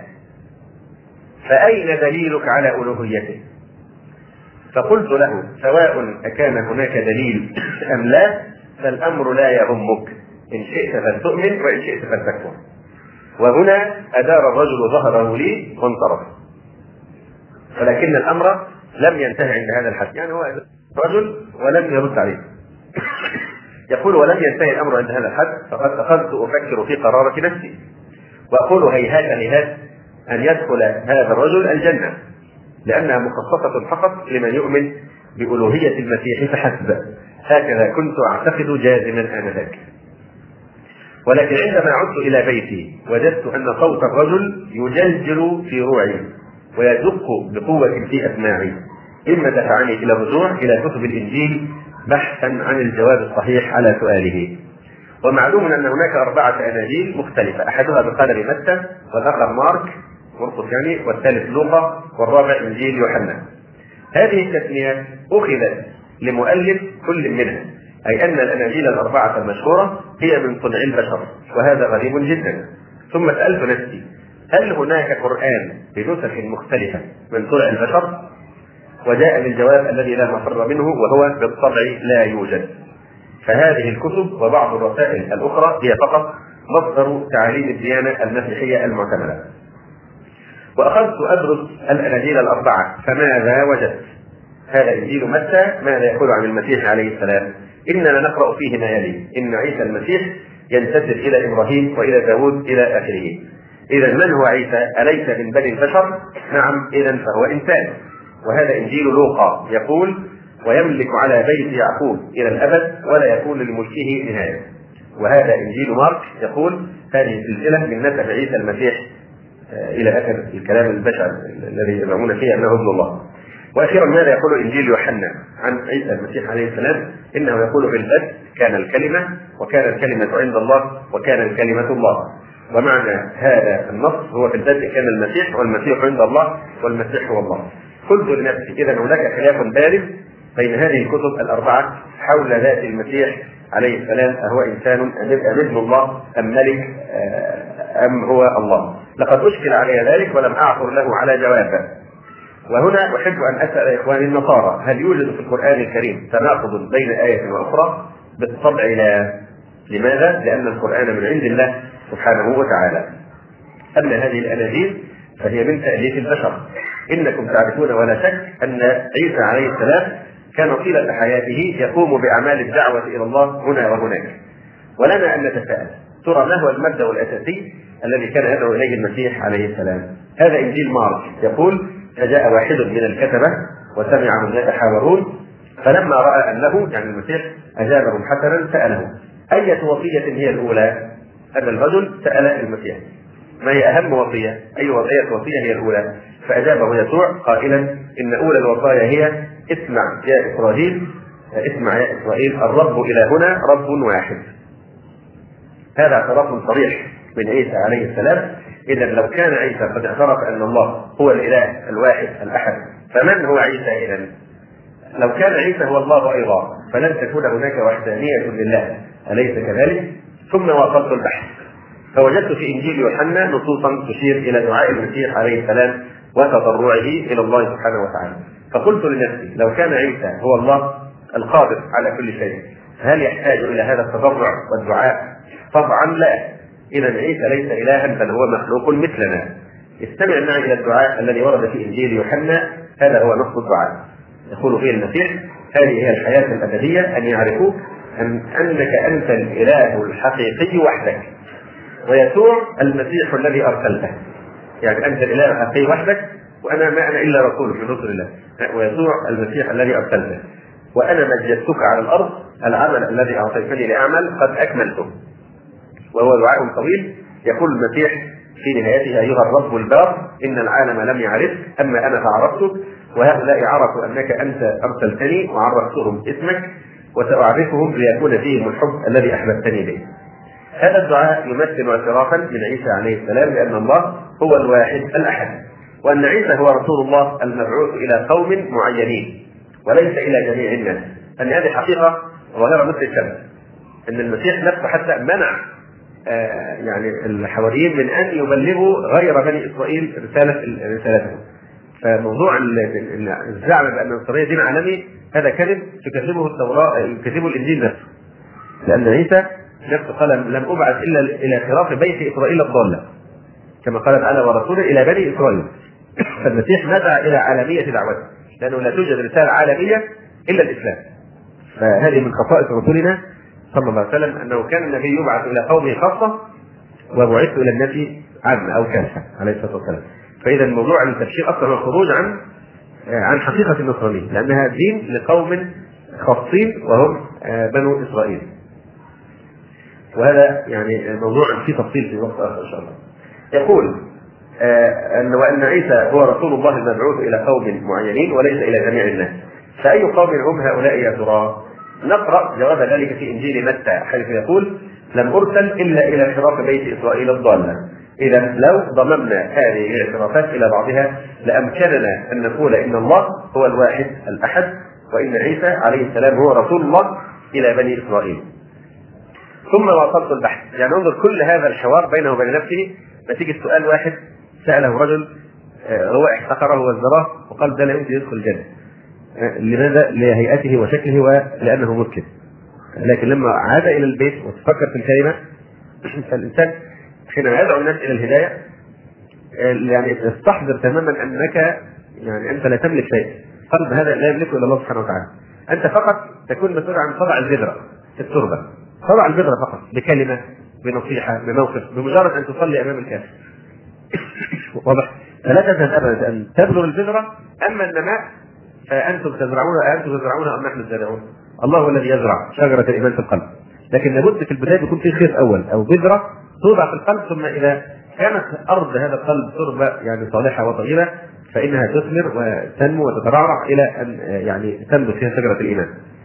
فاين دليلك على الوهيته؟ فقلت له: سواء اكان هناك دليل ام لا، فالامر لا يهمك، ان شئت فلتؤمن وان شئت فلتكفر. وهنا ادار الرجل ظهره لي وانصرف، ولكن الامر لم ينتهي عند هذا الحد، يعني هو رجل ولم يرد عليه. يقول: ولم ينتهي الامر عند هذا الحد، فقد اخذت افكر في قرارة نفسي واقول: هيهات هيهات ان يدخل هذا الرجل الجنه، لانها مخصصه فقط لمن يؤمن بالوهيه المسيح فحسب. هكذا كنت اعتقد جازما انذاك. ولكن عندما عدت الى بيتي وجدت ان صوت الرجل يجلجل في روعي ويدق بقوه في اسماعي، مما دفعني الى الرجوع الى كتب الانجيل بحثا عن الجواب الصحيح على سؤاله. ومعلوم ان هناك اربعه اناجيل مختلفه، احدها بقدر متى، والاخر مارك مرقس يعني، والثالث لوقا، والرابع انجيل يوحنا. هذه التسميات اخذت لمؤلف كل منها، اي ان الاناجيل الاربعه المشهوره هي من صنع البشر، وهذا غريب جدا. ثم سالت نفسي: هل هناك قران بنسخ مختلفه من صنع البشر؟ وجاء الجواب الذي لا مفر منه، وهو بالطبع لا يوجد. فهذه الكتب وبعض الرسائل الاخرى هي فقط مصدر تعاليم الديانه المسيحيه المعتمده. واخذت ادرس الاناجيل الاربعه، فماذا وجدت؟ هذا انجيل متى، ماذا يقول عن المسيح عليه السلام؟ اننا نقرا فيه ما يلي: ان عيسى المسيح ينتسب إلى إبراهيم وإلى داود إلى آخره. إذا من هو عيسى؟ أليس من بني البشر؟ نعم، إذا فهو إنسان. وهذا إنجيل لوقا يقول: ويملك على بيت يعقوب إلى الأبد ولا يكون لملكه نهاية. وهذا إنجيل مارك يقول: هذه سلسلة من نسب عيسى المسيح إلى آخر الكلام البشع الذي يزعمون فيه أنه ابن الله. وأخيرا ماذا يقول إنجيل يوحنا عن عيسى المسيح عليه السلام؟ إنه يقول: في البدء كان الكلمة، وكان الكلمة عند الله، وكان الكلمة الله. ومعنى هذا النص هو: في البدء كان المسيح، والمسيح عند الله، والمسيح هو الله. قلت لنفسي: إذا هناك خلاف بارز بين هذه الكتب الأربعة حول ذات المسيح عليه السلام، أهو إنسان أم ابن الله أم ملك أم هو الله؟ لقد أشكل علي ذلك ولم أعثر له على جوابه. وهنا أحب أن أسأل إخواني النصارى: هل يوجد في القرآن الكريم تناقض بين آية وأخرى؟ بالطبع لا. لماذا؟ لأن القرآن من عند الله سبحانه وتعالى. أما هذه الأناجيل فهي من تأليف البشر. إنكم تعرفون ولا شك أن عيسى عليه السلام كان طيلة حياته يقوم بأعمال الدعوة إلى الله هنا وهناك. ولنا أن نتساءل: ترى ما هو المبدأ الأساسي الذي كان يدعو إليه المسيح عليه السلام؟ هذا إنجيل مارك يقول: فجاء واحد من الكتبة وسمعهم يتحاورون، فلما رأى أنه يعني المسيح أجابهم حسنا سأله: أية وصية هي الأولى؟ هذا الرجل سأل المسيح: ما هي أهم وصية؟ أي وصية وصية هي الأولى؟ فأجابه يسوع قائلا: إن أولى الوصايا هي اسمع يا إسرائيل، اسمع يا إسرائيل، الرب إلهنا رب واحد. هذا اعتراف صريح من عيسى عليه السلام. إذا لو كان عيسى قد اعترف أن الله هو الإله الواحد الأحد، فمن هو عيسى إذن؟ لو كان عيسى هو الله أيضا فلن تكون هناك وحدانية لله، أليس كذلك؟ ثم واصلت البحث فوجدت في إنجيل يوحنا نصوصا تشير إلى دعاء المسيح عليه السلام وتضرعه إلى الله سبحانه وتعالى. فقلت لنفسي: لو كان عيسى هو الله القادر على كل شيء، هل يحتاج إلى هذا التضرع والدعاء؟ طبعا لا. إذا عيسى ليس إلها بل هو مخلوق مثلنا. استمع معي إلى الدعاء الذي ورد في إنجيل يوحنا. هذا هو نص الدعاء. يقول فيه المسيح: هذه هي الحياة الأبدية، أن يعرفوك أن أنك أنت الإله الحقيقي وحدك، ويسوع المسيح الذي أرسلته. يعني أنت الإله الحقيقي وحدك، وأنا ما أنا إلا رسول من رسل الله، ويسوع المسيح الذي أرسلته، وأنا مجدتك على الأرض، العمل الذي أعطيتني لأعمل قد أكملته. وهو دعاء طويل. يقول المسيح في نهايته: أيها الرب البار، إن العالم لم يعرف، أما أنا فعرفتك، وهؤلاء عرفوا أنك أنت أرسلتني، وعرفتهم اسمك، وسأعرفهم ليكون فيهم الحب الذي أحببتني به. هذا الدعاء يمثل اعترافا من عيسى عليه السلام بأن الله هو الواحد الأحد، وأن عيسى هو رسول الله المبعوث إلى قوم معينين وليس إلى جميع الناس. أن هذه حقيقة ظاهرة مثل الشمس، أن المسيح نفسه حتى منع آه يعني الحواريين من أن يبلغوا غير بني إسرائيل رسالة رسالته. فموضوع الزعم بأن النصرانية دين عالمي هذا كذب تكذبه التوراة، يكذبه الإنجيل نفسه، لأن عيسى نفسه قال: لم أبعث إلا إلى خراف بيت إسرائيل الضالة، كما قال تعالى: ورسوله إلى بني إسرائيل. فالمسيح ندعى إلى عالمية دعوته، لأنه لا توجد رسالة عالمية إلا الإسلام. فهذه من خصائص رسولنا صلى الله عليه وسلم، أنه كان النبي يبعث إلى قومه خاصة، وبعث إلى الناس عامة أو كافة عليه الصلاة والسلام. فإذا موضوع التبشير أصلا هو الخروج عن عن حقيقة النصرانية، لأنها دين لقوم خاصين وهم بنو إسرائيل. وهذا يعني موضوع في تفصيل في وقت آخر إن شاء الله. يقول أن وأن عيسى هو رسول الله المبعوث إلى قوم معينين وليس إلى جميع الناس. فأي قوم هم هؤلاء يا ترى؟ نقرأ جواب ذلك في إنجيل متى، حيث يقول: لم أرسل إلا إلى خراف بيت إسرائيل الضالة. إذا لو ضممنا هذه الاعترافات إلى بعضها لأمكننا أن نقول إن الله هو الواحد الأحد، وإن عيسى عليه السلام هو رسول الله إلى بني إسرائيل. ثم واصلت البحث، يعني انظر كل هذا الحوار بينه وبين نفسه نتيجة سؤال واحد سأله رجل هو احتقره وازدراه وقال: ده لا يمكن يدخل الجنة. لماذا؟ لهيئته وشكله ولأنه مسلم. لكن لما عاد إلى البيت وتفكر في الكلمة، فالإنسان حينما يدعو الناس إلى الهداية يعني استحضر تماما أنك يعني أنت لا تملك شيء، قلب هذا لا يملكه إلا الله سبحانه وتعالى. أنت فقط تكون مسؤول عن طبع البذرة في التربة، تضع البذرة فقط بكلمة، بنصيحة، بموقف، بمجرد أن تصلي أمام الكافر. واضح؟ فلا تذهب أبدا أن تبذر البذرة. أما النماء فأنتم تزرعون أنتم تزرعون أم نحن الزارعون؟ الله هو الذي يزرع شجرة الإيمان في القلب، لكن لابد في البداية يكون في خير أول أو بذرة توضع في القلب، ثم إذا كانت أرض هذا القلب تربة يعني صالحة وطيبة فإنها تثمر وتنمو وتترعرع إلى أن يعني تنبت فيها شجرة الإيمان.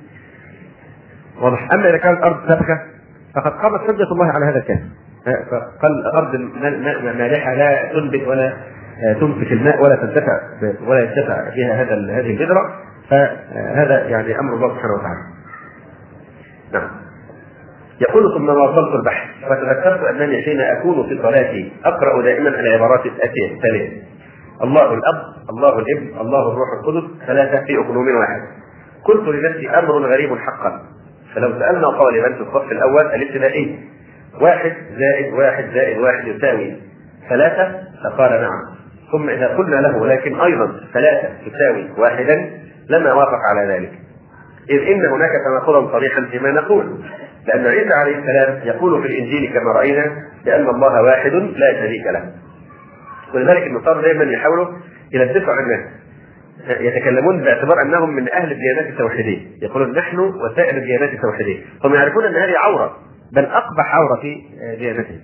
واضح؟ أما إذا كانت أرض سابقة فقد قامت حجة الله على هذا الكافر. فقال أرض مالحة لا تنبت ولا تمسك الماء ولا تنتفع ولا ينتفع فيها هذا هذه البذرة، فهذا يعني أمر الله سبحانه وتعالى. نعم. يقول ثم واصلت البحث فتذكرت أنني حين أكون في صلاتي أقرأ دائما العبارات الآتية التالية: الله الأب، الله الابن، الله الروح القدس، ثلاثة في أقنوم واحد. قلت لنفسي أمر غريب حقا، فلو سألنا طالبا في الصف الأول الابتدائي واحد زائد واحد زائد واحد يساوي ثلاثة فقال نعم، ثم إذا قلنا له ولكن أيضا ثلاثة تساوي واحدا لما وافق على ذلك، إذ إن هناك تناقضا صريحا فيما نقول، لأن عيسى عليه السلام يقول في الإنجيل كما رأينا بأن الله واحد لا شريك له. ولذلك النصارى دائما يحاولوا إلى الدفع عن الناس، يتكلمون باعتبار أنهم من أهل الديانات التوحيدية، يقولون نحن وسائر الديانات التوحيدية، هم يعرفون أن هذه عورة بل أقبح عورة في ديانتهم،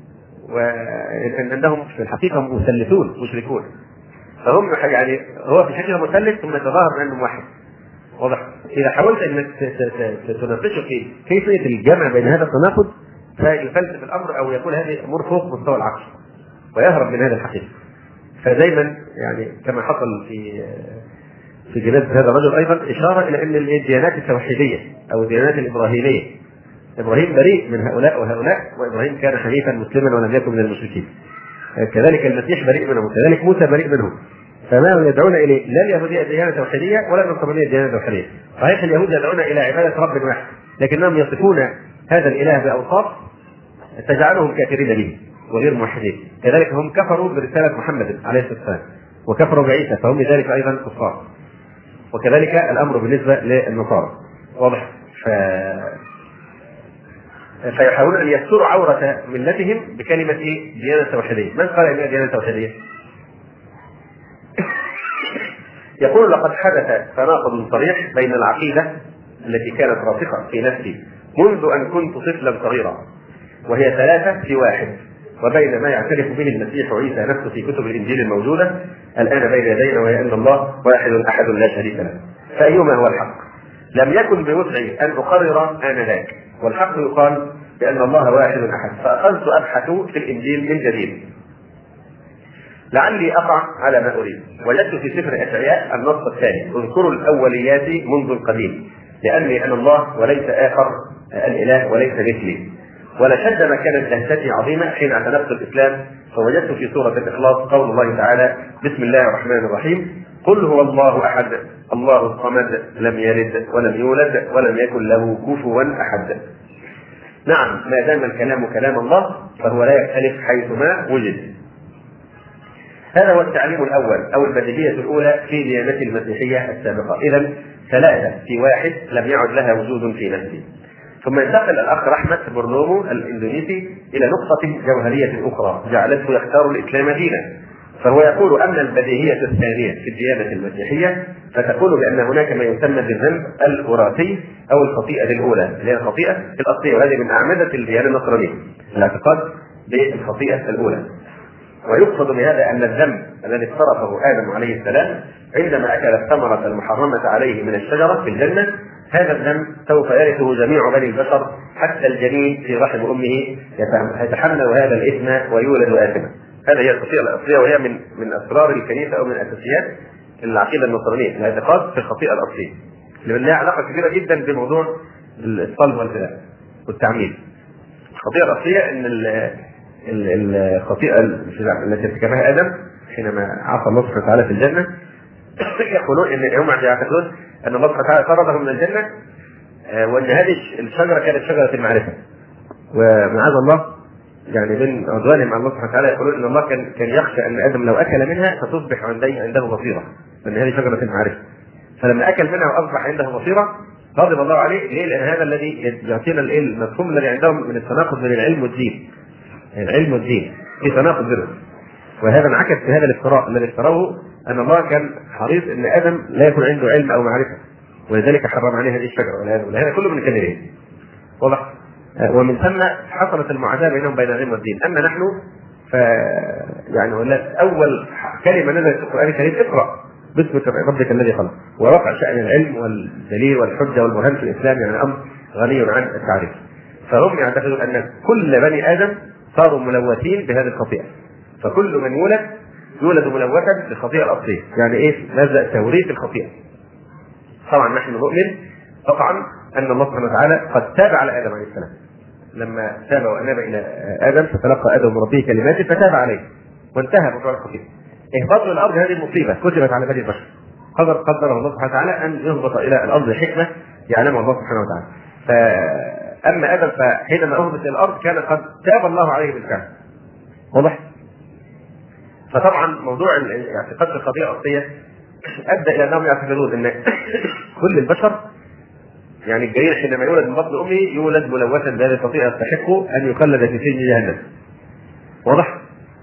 وأنهم في الحقيقة مثلثون مشركون، فهم يعني هو في الحقيقة مثلث ثم يتظاهر بأنه واحد. واضح؟ إذا حاولت أنك تناقشه في كيفية الجمع بين هذا التناقض فيفلسف الأمر أو يقول هذه أمور فوق مستوى العقل ويهرب من هذه الحقيقة. فدايما يعني كما حصل في في جنازة هذا الرجل أيضا إشارة إلى أن الديانات التوحيدية أو الديانات الإبراهيمية، إبراهيم بريء من هؤلاء وهؤلاء، وإبراهيم كان حنيفا مسلما ولم يكن من المشركين، كذلك المسيح بريء منهم، كذلك موسى بريء منهم، فما يدعون إليه لا اليهودية ديانة توحيدية ولا النصرانية ديانة توحيدية. صحيح اليهود يدعون إلى عبادة رب واحد، لكنهم يصفون هذا الإله بأوصاف تجعلهم كافرين به وغير موحدين، كذلك هم كفروا برسالة محمد عليه الصلاة والسلام وكفروا بعيسى فهم لذلك أيضا كفار، وكذلك الأمر بالنسبة للنصارى. واضح؟ ف... فيحاولون أن يستروا عورة ملتهم بكلمة إيه؟ ديانة توحيدية. من قال إنها ديانة توحيدية؟ يقول لقد حدث تناقض صريح بين العقيدة التي كانت راسخة في نفسي منذ أن كنت طفلا صغيرا وهي ثلاثة في واحد، وبين ما يعترف به المسيح وعيسى نفسه في كتب الإنجيل الموجودة الآن بين يدينا، وهي أن الله واحد أحد لا شريك له. فأيهما هو الحق؟ لم يكن بوسعي أن أقرر آنذاك، والحق يقال بأن الله واحد أحد، فأخذت أبحث في الإنجيل من جديد لعلي أقع على ما أريد. وجدت في سفر أشعياء النص الثاني: اذكروا الأوليات منذ القديم لأني أنا الله وليس آخر الإله وليس مثلي. ولشد ما كانت لهجتي عظيمة حين اعتنقت الإسلام، فوجدت في سورة الإخلاص قول الله تعالى: بسم الله الرحمن الرحيم، قل هو الله أحد الله الصمد لم يلد ولم يولد ولم يكن له كفوا أحد. نعم، ما دام الكلام كلام الله فهو لا يختلف حيثما وجد. هذا هو التعليم الأول أو البديهية الأولى في ديانة المسيحية السابقة. إذن ثلاثة في واحد لم يعد لها وجود في نفسه. ثم انتقل الأخ رحمة برنومو الإندونيسي إلى نقطة جوهرية أخرى جعلته يختار الإسلام دينا، فهو يقول أن البديهية الثانية في الديانة المسيحية فتقول بأن هناك ما يسمى بالذنب الوراثي أو الخطيئة الأولى، اللي هي الخطيئة الأصلية، وهذه من أعمدة الديانة النصرانية، الاعتقاد بالخطيئة الأولى. ويقصد بهذا أن الذنب الذي اقترفه آدم عليه السلام عندما أكل الثمرة المحرمة عليه من الشجرة في الجنة، هذا الذنب سوف يرثه جميع بني البشر حتى الجنين في رحم أمه يتحمل هذا الإثم ويولد آثما. هذه هي الخطيئة الأصلية، وهي من من أسرار الكنيسة أو من أساسيات العقيدة النصرانية، الاعتقاد في الخطيئة الأصلية اللي لها علاقة كبيرة جدا بموضوع الصلب والفداء والتعميد. الخطيئة الأصلية أن الخطيئة التي ارتكبها آدم حينما عصى الله سبحانه وتعالى في الجنة، يقولون ان هم يعتقدون ان الله سبحانه وتعالى طردهم من الجنة، وان هذه الشجرة كانت شجرة المعرفة، ومعاذ الله يعني من عدوانهم على الله سبحانه وتعالى يقولون ان الله كان كان يخشى ان آدم لو اكل منها فتصبح عنده عنده بصيرة، لان هذه شجرة المعرفة، فلما اكل منها واصبح عنده بصيرة غضب الله عليه ليه؟ لان هذا الذي يعطينا المفهوم الذي عندهم من التناقض بين العلم والدين. العلم والدين في تناقض بينهم، وهذا انعكس في هذا الافتراء الذي افتروه ان الله كان حريص ان ادم لا يكون عنده علم او معرفه، ولذلك حرم عليه هذه الشجره والعياذ بالله. هذا كله من الكافرين واضح. ومن ثم حصلت المعاداه بينهم بين العلم والدين. اما نحن ف يعني ولا اول كلمه نزلت في القران الكريم اقرا باسم ربك الذي خلق، ورفع شان العلم والدليل والحجه والبرهان في الاسلام، يعني امر غني عن التعريف. فهم يعتقدون ان كل بني ادم صاروا ملوثين بهذه الخطيئه، فكل من يولد يولد ملوثا بالخطيئه الاصليه. يعني ايه؟ نبدا توريث الخطيئه. طبعا نحن نؤمن طبعا ان الله سبحانه وتعالى قد تاب على ادم عليه السلام لما تاب واناب الى ادم، فتلقى ادم من ربه كلمات فتاب عليه وانتهى موضوع الخطيئه. اهباط الى الارض هذه المصيبه كتبت على بني البشر، قدر قدر الله سبحانه وتعالى ان يهبط الى الارض حكمه يعلمها الله سبحانه وتعالى. فاما ادم فحينما اهبط الى الارض كان قد تاب الله عليه بالفعل. واضح؟ فطبعا موضوع اعتقاد الخطيئه الاصليه ادى الى انهم يعتقدون ان كل البشر، يعني الجرير حينما يولد من بطن امه يولد ملوثا بهذه الخطيئه يستحق ان يخلد في سجن جهنم. واضح؟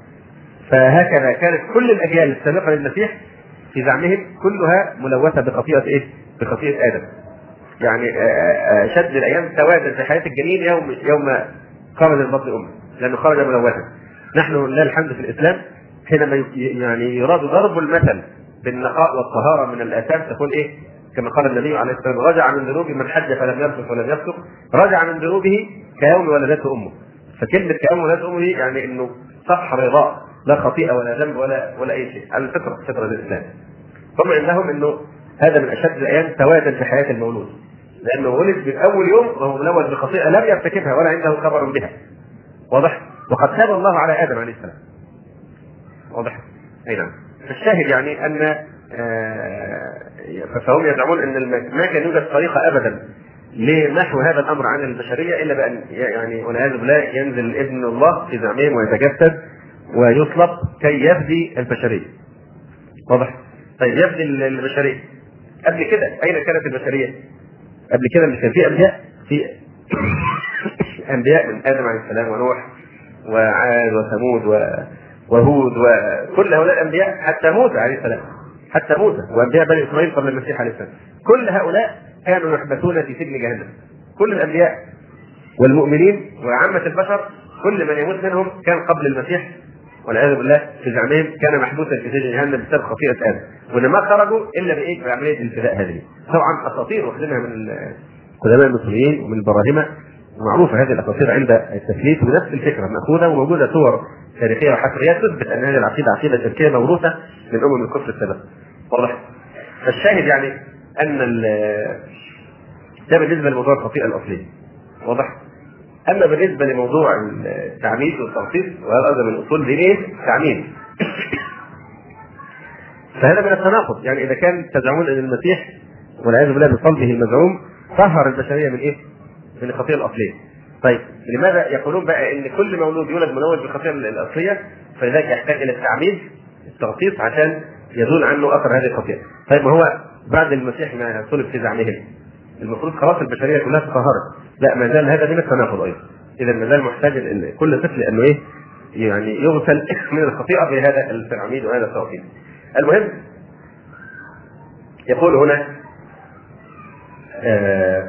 فهكذا كانت كل الاجيال السابقه للمسيح في زعمهم كلها ملوثه بخطيئه ايه؟ بخطيئه ادم. يعني شد الايام سوادا في حياه الجنين يوم يوم خرج من بطن امه، لانه خرج ملوثا. نحن لله الحمد في الاسلام حينما يعني يراد ضرب المثل بالنقاء والطهاره من الاثام تقول ايه؟ كما قال النبي عليه الصلاه والسلام: رجع من ذنوبه من حج فلم يرفث ولم يفسق، رجع من ذنوبه كيوم ولدته امه. فكلمه كيوم ولدته امه يعني انه صفحه بيضاء لا خطيئه ولا ذنب ولا ولا اي شيء، على الفطره فطره الاسلام. هم عندهم انه هذا من اشد الايام سوادا في حياه المولود، لانه ولد من اول يوم وهو ملوث بخطيئه لم يرتكبها ولا عنده خبر بها. واضح؟ وقد تاب الله على ادم عليه السلام. واضح؟ اي نعم. فالشاهد يعني ان آه فهم يزعمون ان ما كان يوجد طريقه ابدا لنحو هذا الامر عن البشريه الا بان يعني والعياذ بالله ينزل ابن الله في زعمهم ويتجسد ويطلب كي يفدي البشريه. واضح؟ طيب يفدي البشريه. قبل كده اين كانت البشريه؟ قبل كده مش كان في انبياء؟ في انبياء من ادم عليه السلام ونوح وعاد وثمود وهود وكل هؤلاء الانبياء، حتى موسى عليه السلام، حتى موسى وانبياء بني اسرائيل قبل المسيح عليه السلام، كل هؤلاء كانوا يحبسون في سجن جهنم. كل الانبياء والمؤمنين وعامه البشر كل من يموت منهم كان قبل المسيح والعياذ بالله في زعمهم كان محبوسا في سجن جهنم بسبب خطيئه ادم، وانما خرجوا الا بايه؟ بعمليه الفداء هذه. طبعا اساطير واخذينها من قدماء المسلمين ومن البراهمه، معروفه هذه الاساطير عند التثليث، ونفس الفكره ماخوذه وموجوده صور تاريخيه وحفريات تثبت ان هذه العقيده عقيده شركيه موروثه من امم الكفر السابقه. واضح؟ فالشاهد يعني ان ده بالنسبه لموضوع الخطيئه الاصليه. واضح؟ اما بالنسبه لموضوع التعميد والتخصيص، وهذا ايضا من اصول دينيه التعميد، فهذا من التناقض. يعني اذا كان تزعمون ان المسيح والعياذ بالله بصلبه المزعوم طهر البشريه من ايه؟ من الخطيئه الاصليه. طيب لماذا يقولون بقى ان كل مولود يولد ملوث بالخطيئه الاصليه، فلذلك يحتاج الى التعميد التخصيص عشان يزول عنه اثر هذه الخطيئه؟ طيب ما هو بعد المسيح ما صلب في زعمهم المفروض خلاص البشريه كلها تطهرت، لا ما زال هذا من التناقض ايضا. اذا ما زال محتاج كل طفل انه ايه؟ يعني يغسل من الخطيئه بهذا التعميد وهذا التوحيد. المهم يقول هنا آه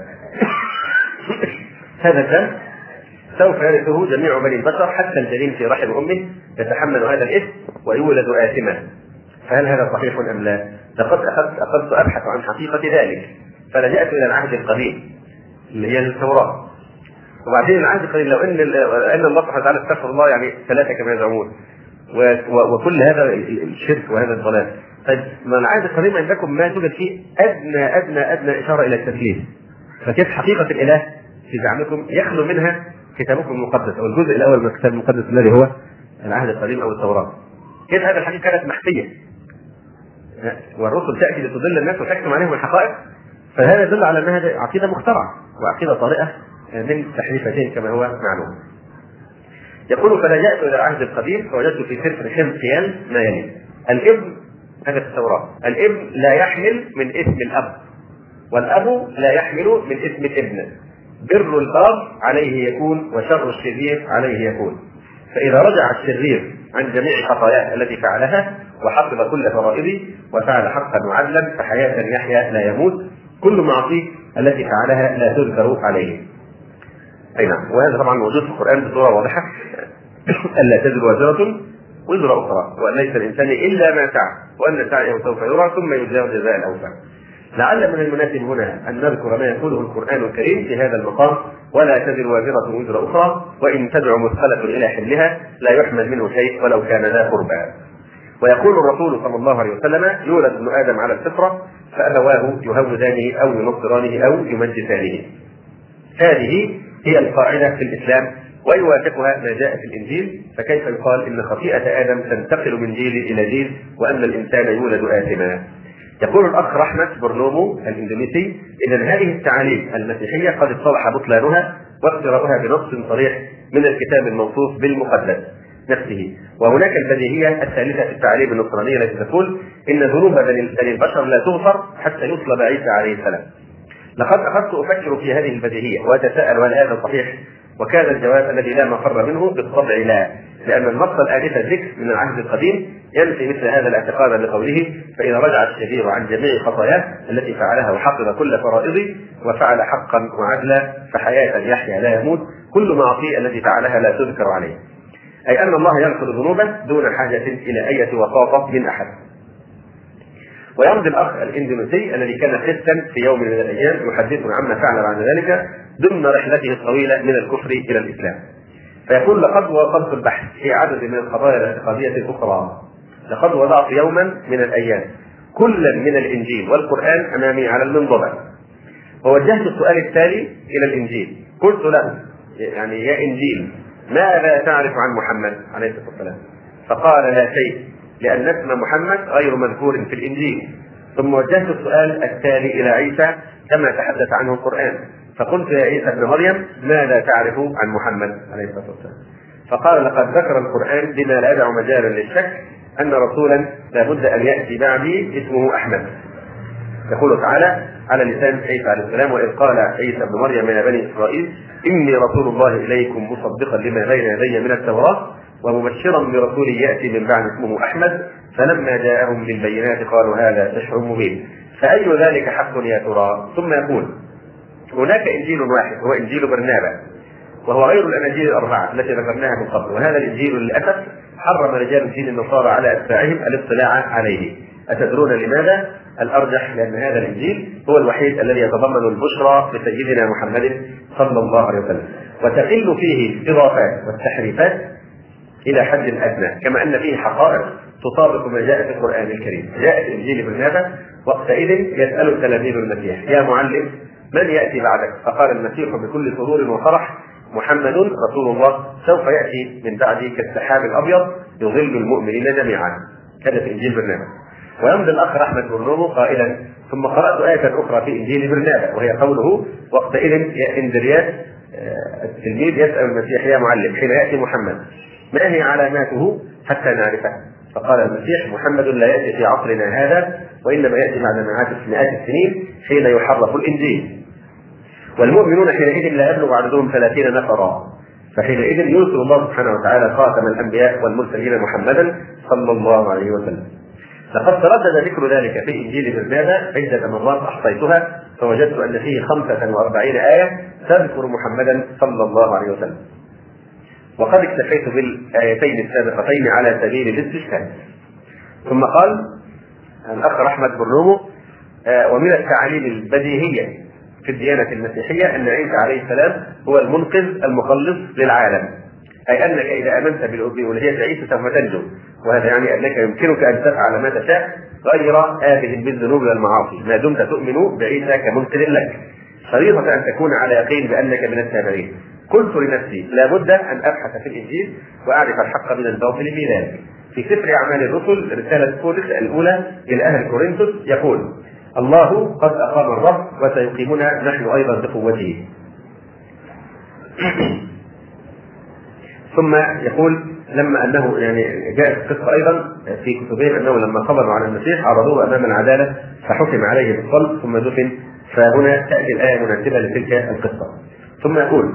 هذا الدم سوف يرثه جميع بني البشر حتى الجنين في رحم امه يتحمل هذا الاثم ويولد آثما. فهل هذا صحيح ام لا؟ لقد اخذت اخذت ابحث عن حقيقه ذلك، فلجأت الى العهد القديم اللي هي التوراة. وبعدين العهد القديم لو ان ان الله سبحانه وتعالى استغفر الله يعني ثلاثه كما يزعمون وكل هذا الشرك وهذا الضلال. طيب ما العهد القديم عندكم ما توجد فيه ادنى ادنى ادنى اشاره الى التثليث، فكيف حقيقه الاله في زعمكم يخلو منها كتابكم المقدس او الجزء الاول من الكتاب المقدس الذي هو العهد القديم او التوراه؟ كيف هذه الحقيقه كانت مخفيه والرسل تاتي لتضل الناس وتحكم عليهم الحقائق؟ فهذا يدل على انها عقيده مخترعه وعقيده طارئه من تحريفتين كما هو معلوم. يقول فلجأت الى العهد القديم فوجدت في سفر حزقيال ما يلي: الابن هذا في التوراه، الابن لا يحمل من اسم الاب والأب لا يحمل من اسم الابن. بر البار عليه يكون وشر الشرير عليه يكون. فإذا رجع الشرير عن جميع خطاياه التي فعلها وحفظ كل فرائضه وفعل حقا وعدلا فحياة يحيا لا يموت، كل معصيه التي فعلها لا تذكر عليه. أي نعم، وهذا طبعا موجود في القرآن بصورة واضحة ألا تزر وازرة وزر أخرى وأن ليس الإنسان إلا ما سعى وأن سعيه سوف يرى ثم يجزاه جزاء الأوفى. لعل من المناسب هنا أن نذكر ما يقوله القرآن الكريم في هذا المقام: ولا تزر وازرة وزر أخرى وإن تدع مثقلة إلى حملها لا يحمل منه شيء ولو كان ذا قربى. ويقول الرسول صلى الله عليه وسلم: يولد ابن آدم على الفطرة فأبواه يهودانه أو ينصرانه أو يمجسانه. هذه هي القاعدة في الإسلام ويوافقها ما جاء في الإنجيل، فكيف يقال إن خطيئة آدم تنتقل من جيل إلى جيل وأن الإنسان يولد آثما؟ يقول الأخ رحمة برنومو الإندونيسي: إذا هذه التعاليم المسيحية قد اتضح بطلانها وافتراؤها بنص صريح من الكتاب الموصوف بالمقدس نفسه. وهناك البديهية الثالثة في التعاليم النصرانية التي تقول إن ذنوب بني البشر لا تغفر حتى يصلب عيسى عليه السلام. لقد أخذت أفكر في هذه البديهية وأتساءل هل هذا صحيح؟ وكان الجواب الذي لا مفر منه بالطبع لا، لأن النص الآنف الذكر من العهد القديم ينفي مثل هذا الاعتقاد لقوله: فإذا رجع الشرير عن جميع خطاياه التي فعلها وحفظ كل فرائضه وفعل حقا وعدلا فحياة يحيا لا يموت، كل معصية التي فعلها لا تذكر عليه. أي أن الله يغفر ذنوبه دون حاجة إلى أي وساطة من أحد. ويمضي الأخ الإندونيسي الذي كان خسا في يوم من الأيام يحدثنا عما فعل بعد ذلك ضمن رحلته الطويلة من الكفر إلى الإسلام، فيقول: لقد وصلت البحث في عدد من القضايا الاعتقادية الأخرى. لقد وضعت يوما من الأيام كلا من الإنجيل والقرآن أمامي على المنضبة، ووجهت السؤال التالي إلى الإنجيل. قلت له: يعني يا إنجيل، ماذا تعرف عن محمد عليه الصلاة والسلام؟ فقال: لا شيء، لأن اسم محمد غير مذكور في الإنجيل. ثم وجهت السؤال التالي إلى عيسى كما تحدث عنه القرآن، فقلت: يا عيسى ابن مريم، ماذا تعرف عن محمد عليه الصلاة والسلام؟ فقال: لقد ذكر القرآن بما لا يدع مجالا للشك أن رسولا لابد أن يأتي بعدي اسمه أحمد. يقول تعالى على لسان عيسى عليه السلام: وإذ قال عيسى ابن مريم يا بني إسرائيل إني رسول الله إليكم مصدقا لما بين يدي من التوراة ومبشرا برسول يأتي من بعد اسمه أحمد. فلما جاءهم بالبينات قالوا هذا سحر مبين، فأي ذلك حق يا ترى؟ ثم يقول: هناك إنجيل واحد هو إنجيل برنابا، وهو غير الأناجيل الأربعة التي ذكرناها من قبل، وهذا الإنجيل للأسف حرم رجال دين النصارى على أتباعهم الاطلاع عليه. أتدرون لماذا؟ الأرجح لأن هذا الإنجيل هو الوحيد الذي يتضمن البشرى بسيدنا محمد صلى الله عليه وسلم، وتقل فيه الإضافات والتحريفات إلى حد أدنى، كما أن فيه حقائق تطابق ما جاء في القرآن الكريم. جاء في إنجيل برنابا: وقتئذ يسأل تلاميذ المسيح: يا معلم، من يأتي بعدك؟ فقال المسيح بكل سرور وفرح: محمد رسول الله سوف يأتي من بعدي كالسحاب الأبيض يظل المؤمنين جميعا. هذا في إنجيل برنابا. ويمضي الأخ رحمة برنومو قائلا: ثم قرأت آية أخرى في إنجيل برنابا وهي قوله: وقتئذ اندرياس التلميذ يسأل المسيح: يا معلم، حين يأتي محمد ما هي علاماته حتى نعرفه؟ فقال المسيح: محمد لا يأتي في عصرنا هذا، وإنما يأتي بعد مئات السنين حين يحرف الإنجيل، والمؤمنون حينئذ لا يبلغ عددهم ثلاثين نفرا، فحينئذ يرسل الله سبحانه وتعالى خاتم الأنبياء والمرسلين محمدا صلى الله عليه وسلم. لقد تردد ذكر ذلك في إنجيل برنابا عدة مرات أحصيتها، فوجدت أن فيه خمسة وأربعين آية تذكر محمدا صلى الله عليه وسلم، وقد اكتفيت بالآيتين السابقتين على سبيل الاستشهاد. ثم قال الأخ رحمة برنومو: ومن التعاليم البديهية في الديانة المسيحية أن عيسى عليه السلام هو المنقذ المخلص للعالم، أي أنك إذا آمنت بألوهية عيسى سوف تنجو، وهذا يعني أنك يمكنك أن تفعل ما تشاء غير آثم بالذنوب والمعاصي ما دمت تؤمن بعيسى كمنقذ لك، شريطة أن تكون على يقين بأنك من التابعين. قلت لنفسي: لا بد أن أبحث في الإنجيل وأعرف الحق من الباطل في ذلك. في سفر أعمال الرسل رسالة بولس الأولى إلى أهل كورنثوس يقول: الله قد أقام الرب وسيقيمنا نحن أيضا بقوته. ثم يقول: لما أنه يعني جاءت القصة أيضا في كتبهم أنه لما صبروا على المسيح عرضوه أمام العدالة فحكم عليه بالصلب ثم دفن فهنا تأتي الآية مناسبة لتلك القصة. ثم يقول: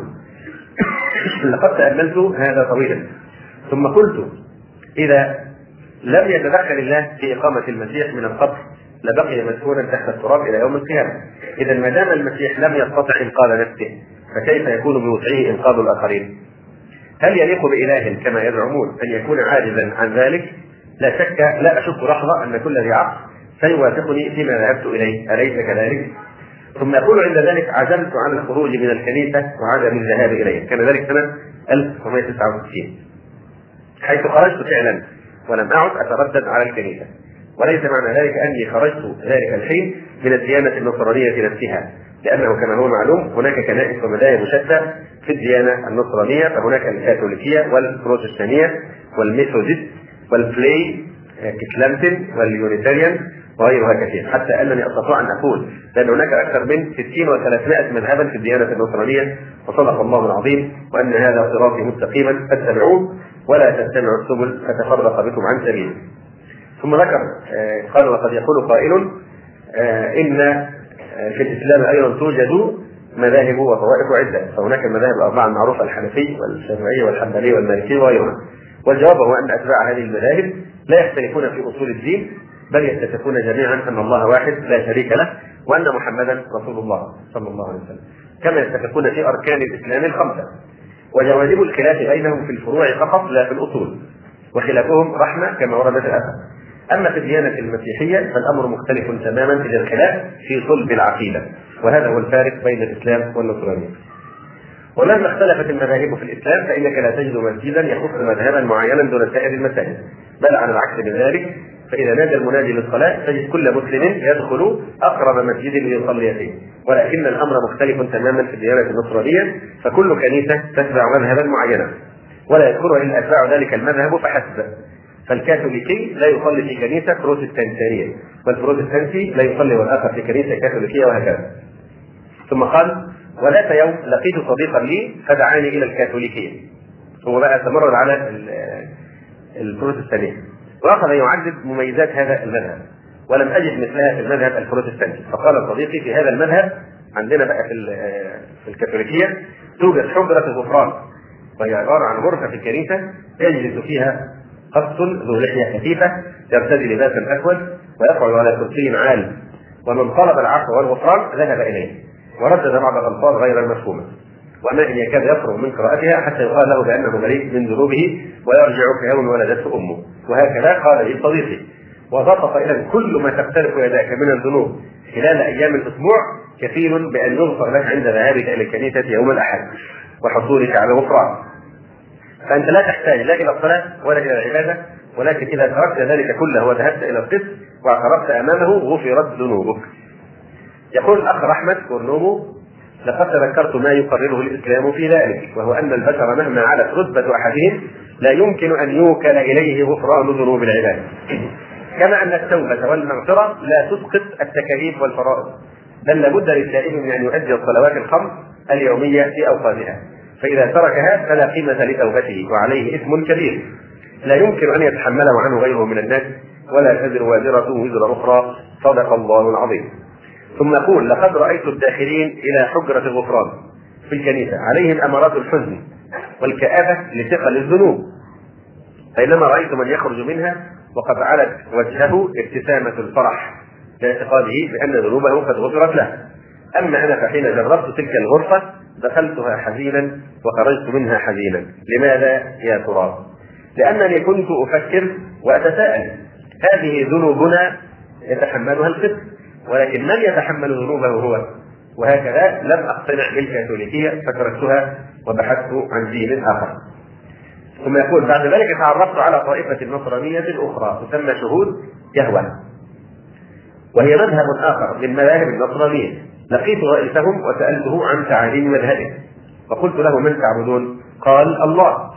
لقد تأملت هذا طويلا ثم قلت: إذا لم يتدخل الله في إقامة المسيح من القبر لبقي مدفونا تحت التراب إلى يوم القيامة. إذا ما دام المسيح لم يستطع إنقاذ نفسه فكيف يكون بوسعه إنقاذ الآخرين؟ هل يليق بإله كما يزعمون أن يكون عاجزا عن ذلك؟ لا شك لا أشك لحظة أن كل ذي عقل سيوافقني فيما ذهبت إليه، أليس كذلك؟ ثم يقول عند ذلك: عزمت عن الخروج من الكنيسة وعدم الذهاب إليه. كان ذلك سنة ألف وتسعمائة وتسعة وستين، حيث خرجت فعلا ولم أعد أتردد على الكنيسة. وليس معنى ذلك أني خرجت ذلك الحين من الديانة النصرانية نفسها، لأنه كما هو معلوم هناك كنائس ومذاهب شتى في الديانة النصرانية، فهناك الكاثوليكية والبروتستانية والميثوديست والفلي كتلانتن واليونيتاريان وغيرها كثير، حتى أنني أستطيع أن أقول لأن هناك أكثر من ستين وثلاثمائة مذهبا في الديانة النصرانية، وصدق الله العظيم، وأن هذا صراطي مستقيما فاتبعوه ولا تتبعوا السبل فتفرق بكم عن سبيله. ثم ذكر قال: وقد يقول قائل إن في الإسلام أيضا توجد مذاهب وطوائف عدة، فهناك المذاهب الأربعة المعروفة: الحنفي والشافعي والحنبلي والمالكي وغيرها. والجواب هو أن أتباع هذه المذاهب لا يختلفون في أصول الدين، بل يتفقون جميعا أن الله واحد لا شريك له، وأن محمدا رسول الله صلى الله عليه وسلم، كما يتفقون في أركان الإسلام الخمسة. وجوانب الخلاف بينهم في الفروع فقط لا في الأصول، وخلافهم رحمة كما وردت الأثر. أما في الديانة المسيحية فالأمر مختلف تماما إذا الخلاف في صلب العقيدة، وهذا هو الفارق بين الإسلام والنصرانية. ولما اختلفت المذاهب في الإسلام فإنك لا تجد مسجدا يخص مذهبا معينا دون سائر المساجد، بل على العكس من ذلك، فإذا نادى المنادي للصلاة تجد كل مسلم يدخل أقرب مسجد ليصلي فيه. ولكن الأمر مختلف تماما في الديانة النصرانية، فكل كنيسة تتبع مذهبا معينا ولا يذكر إلا أتباع ذلك المذهب فحسب. فالكاثوليكي لا يصلي في كنيسة بروتستانتية، والبروتستانتي لا يصلي والآخر في كنيسة كاثوليكية، وهكذا. ثم قال: وذات يوم لقيت صديقا لي فدعاني إلى الكاثوليكية. هو بقى تمرد على البروتستانية وأخذ يعدد مميزات هذا المذهب، ولم أجد مثلها في المذهب البروتستانتي. فقال صديقي: في هذا المذهب عندنا بقى في الكاثوليكية توجد حجرة الغفران، وهي عبارة عن غرفة في الكنيسة يجلس فيها قط ذو لحية خفيفة يرتدي لباسا أسود ويقعد على كرسي عال، ومن طلب العفو والغفران ذهب إليه وردد بعض الألفاظ غير المفهومة، وما إن يكاد يفرغ من قراءتها حتى يقال له بأنه بريء من ذنوبه ويرجع كيوم ولدته أمه. وهكذا قال لي صديقي. وضبط قائلا: كل ما تقترف يداك من الذنوب خلال أيام الأسبوع كفيل بأن يغفر لك عند ذهابك إلى الكنيسة يوم الأحد وحصولك على غفران. فأنت لا تحتاج لا إلى الصلاة ولا إلى العبادة، ولكن إذا تركت ذلك كله وذهبت إلى القسط واعترفت أمامه غفرت ذنوبك. يقول الأخ أحمد كورنومو: لقد تذكرت ما يقرره الإسلام في ذلك، وهو أن البشر مهما علت رتبة أحدهم لا يمكن أن يوكل إليه غفران ذنوب العباد، كما أن التوبة والمغفرة لا تسقط التكاليف والفرائض، بل لابد للتائب من أن يؤدي الصلوات الخمس اليومية في أوقاتها، فإذا تركها فلا قيمة لتوبته وعليه إثم كبير لا يمكن أن يتحمله عنه غيره من الناس، ولا تزر وازرة وزر أخرى. صدق الله العظيم. ثم يقول: لقد رأيت الداخلين إلى حجرة الغفران في الكنيسة عليهم أمارات الحزن والكآبة لثقل الذنوب، بينما رأيت من يخرج منها وقد علت وجهه ابتسامة الفرح لاعتقاده بأن ذنوبه قد غفرت له. أما أنا فحين جربت تلك الغرفة دخلتها حزينا وخرجت منها حزينا. لماذا يا ترى؟ لأنني كنت أفكر وأتساءل: هذه ذنوبنا يتحملها القسط، ولكن من يتحمل ذنوبه هو؟ وهكذا لم أقتنع بالكاثوليكية فتركتها وبحثت عن دين آخر. ثم يقول: بعد ذلك تعرفت على طائفة نصرانية أخرى تسمى شهود يهوه، وهي مذهب آخر من مذاهب النصرانية. لقيت رئيسهم وسألته عن تعاليم مذهبه، فقلت له: من تعبدون؟ قال: الله.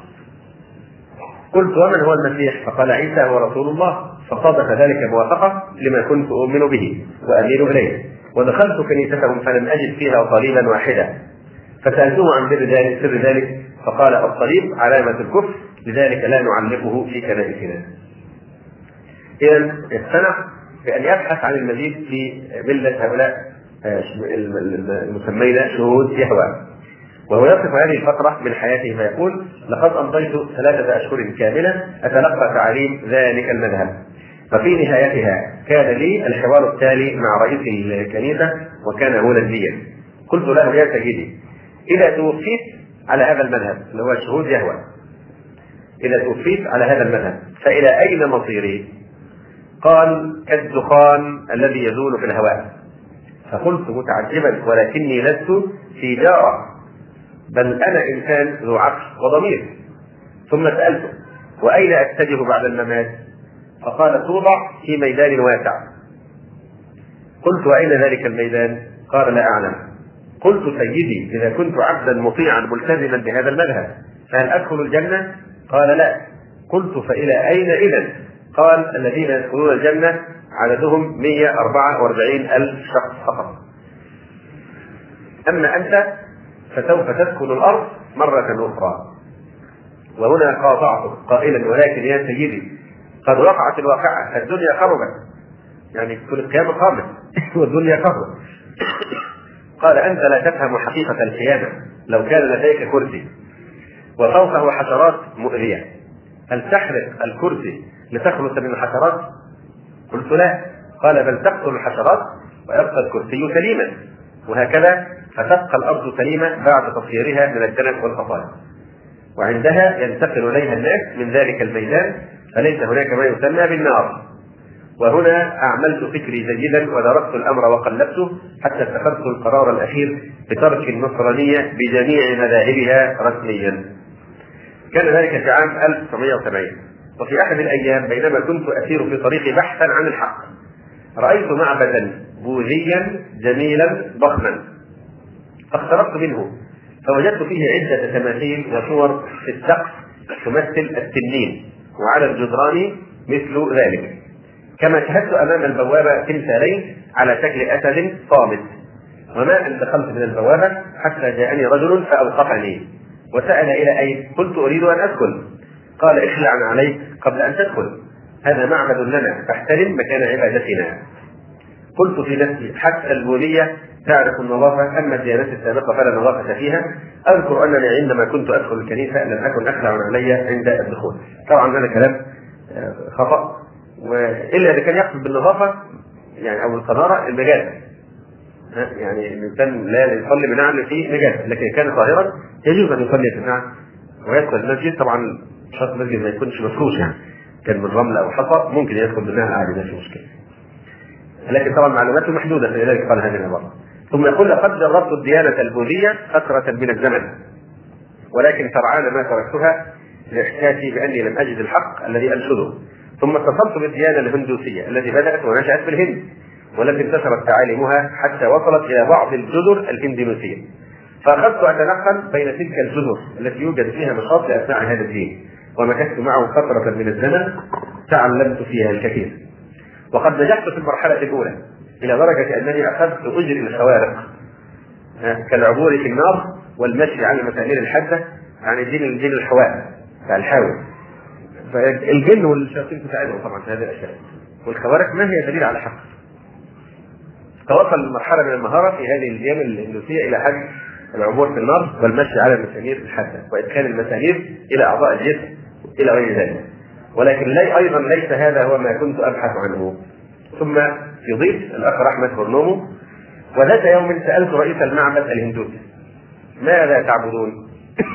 قلت: ومن هو المسيح؟ فقال: عيسى هو رسول الله. فصادف ذلك موافقة لما كنت أؤمن به وأميل إليه. ودخلت كنيستهم فلم أجد فيها صليبا واحدا، فسألته عن سر ذلك فقال: الصليب علامة الكفر، لذلك لا نعلقه في كنائسنا. إذن يقتنع بأن يبحث عن المزيد في ملة هؤلاء المسمين شهود يهوى. وهو يصف هذه الفترة من حياته فيقول: لقد أمضيت ثلاثة أشهر كاملة أتلقى تعاليم ذلك المذهب، وفي نهايتها كان لي الحوار التالي مع رئيس الكنيسة وكان هولنديا. قلت له: يا سيدي، إذا توفيت على هذا المذهب اللي هو شهود يهوى، إذا توفيت على هذا المذهب فإلى أين مصيري؟ قال: كالدخان الذي يزول في الهواء. فقلت متعجبا: ولكني لست في جارة، بل أنا إنسان ذو عقل وضمير. ثم سألته: وأين أتجه بعد الممات؟ فقال: توضع في ميدان واسع. قلت: وأين ذلك الميدان؟ قال: لا أعلم. قلت: سيدي، إذا كنت عبدا مطيعا ملتزما بهذا المذهب فهل أدخل الجنة؟ قال: لا. قلت: فإلى أين إذن؟ قال: الذين يدخلون الجنة عددهم مئة وأربعة وأربعين ألف شخص فقط، أما أنت فسوف تدخل الأرض مرة أخرى. وهنا قاطعته قائلا: ولكن يا سيدي، قد وقعت الواقعة، الدنيا خربت، يعني كل القيامة قامت والدنيا خربت. قال: أنت لا تفهم حقيقة القيامة. لو كان لديك كرسي وفوقه حشرات مؤذية، هل تحرق الكرسي لتخلص من الحشرات؟ قلت: لا. قال: بل تقتل الحشرات ويبقى الكرسي سليما، وهكذا فتبقى الأرض سليمة بعد تطهيرها من الدنس والخطايا، وعندها ينتقل إليها الناس من ذلك الميدان، فليس هناك ما يسمى بالنار. وهنا أعملت فكري جيدا ودرست الأمر وقلبته حتى اتخذت القرار الأخير بترك النصرانية بجميع مذاهبها رسميا. كان ذلك في عام ألف وتسعمائة وسبعين، وفي أحد الأيام بينما كنت أسير في طريقي بحثا عن الحق، رأيت معبدا بوذيا جميلا ضخما، فاقتربت منه فوجدت فيه عدة تماثيل وصور في السقف تمثل التنين، وعلى الجدران مثل ذلك، كما شاهدت أمام البوابة تمثالين على شكل أسد صامت. وما أن دخلت من البوابة حتى جاءني رجل فأوقفني وسأل: إلى أين؟ قلت: أريد أن أدخل. قال: اخلع عليك قبل أن تدخل، هذا معبد لنا، فاحترم مكان عبادتنا. قلت في نفسي: حتى البوذية تعرف النظافة، أما الديانات السابقة فلا نظافة فيها. أذكر أنني عندما كنت أدخل الكنيسة لم أكن أخلع علي عند الدخول. طبعا هذا كلام خطأ، وإلا إذا كان يقصد بالنظافة يعني أو القذارة النجاسة، يعني الإنسان لا يصلي بنعل فيه نجاسة، لكن كان طاهرا يجوز أن يصلي بالنعل ويدخل المسجد. طبعا شرط المسجد ما يكونش مفروش، يعني كان من رمل أو حصى ممكن يدخل بالنعل عادي، ما في مشكلة، لكن طبعا معلوماته محدودة، فلذلك قال هذه العبارة. ثم يقول: لقد جربت الديانة البوذية فترة من الزمن، ولكن سرعان ما تركتها لإحساسي بأني لم أجد الحق الذي أنشده. ثم اتصلت بالديانة الهندوسية التي بدأت ونشأت في الهند، والتي انتشرت تعاليمها حتى وصلت إلى بعض الجزر الإندونيسية، فأخذت أتنقل بين تلك الجزر التي يوجد فيها نشاط لأتباع هذا الدين، ومكثت معه فترة من الزمن تعلمت فيها الكثير. وقد نجحت في المرحلة الأولى إلى درجة أنني أخذت أجري الخوارق كالعبور في النار والمشي على المسامير الحادة عن الدين الدين الحواء بتاع الحاوي، فالجن والشياطين تساعدهم طبعا في هذه الأشياء، والخوارق ما هي دليل على حق. توصل المرحلة من المهارة في هذه الديانة الهندوسية إلى حد العبور في النار والمشي على المسامير الحادة وإدخال المسامير إلى أعضاء الجسم إلى غير ذلك. ولكن لي أيضا ليس هذا هو ما كنت أبحث عنه. ثم يضيف الأخ أحمد برنومو: وذات يوم سألت رئيس المعبد الهندوسي: ماذا تعبدون؟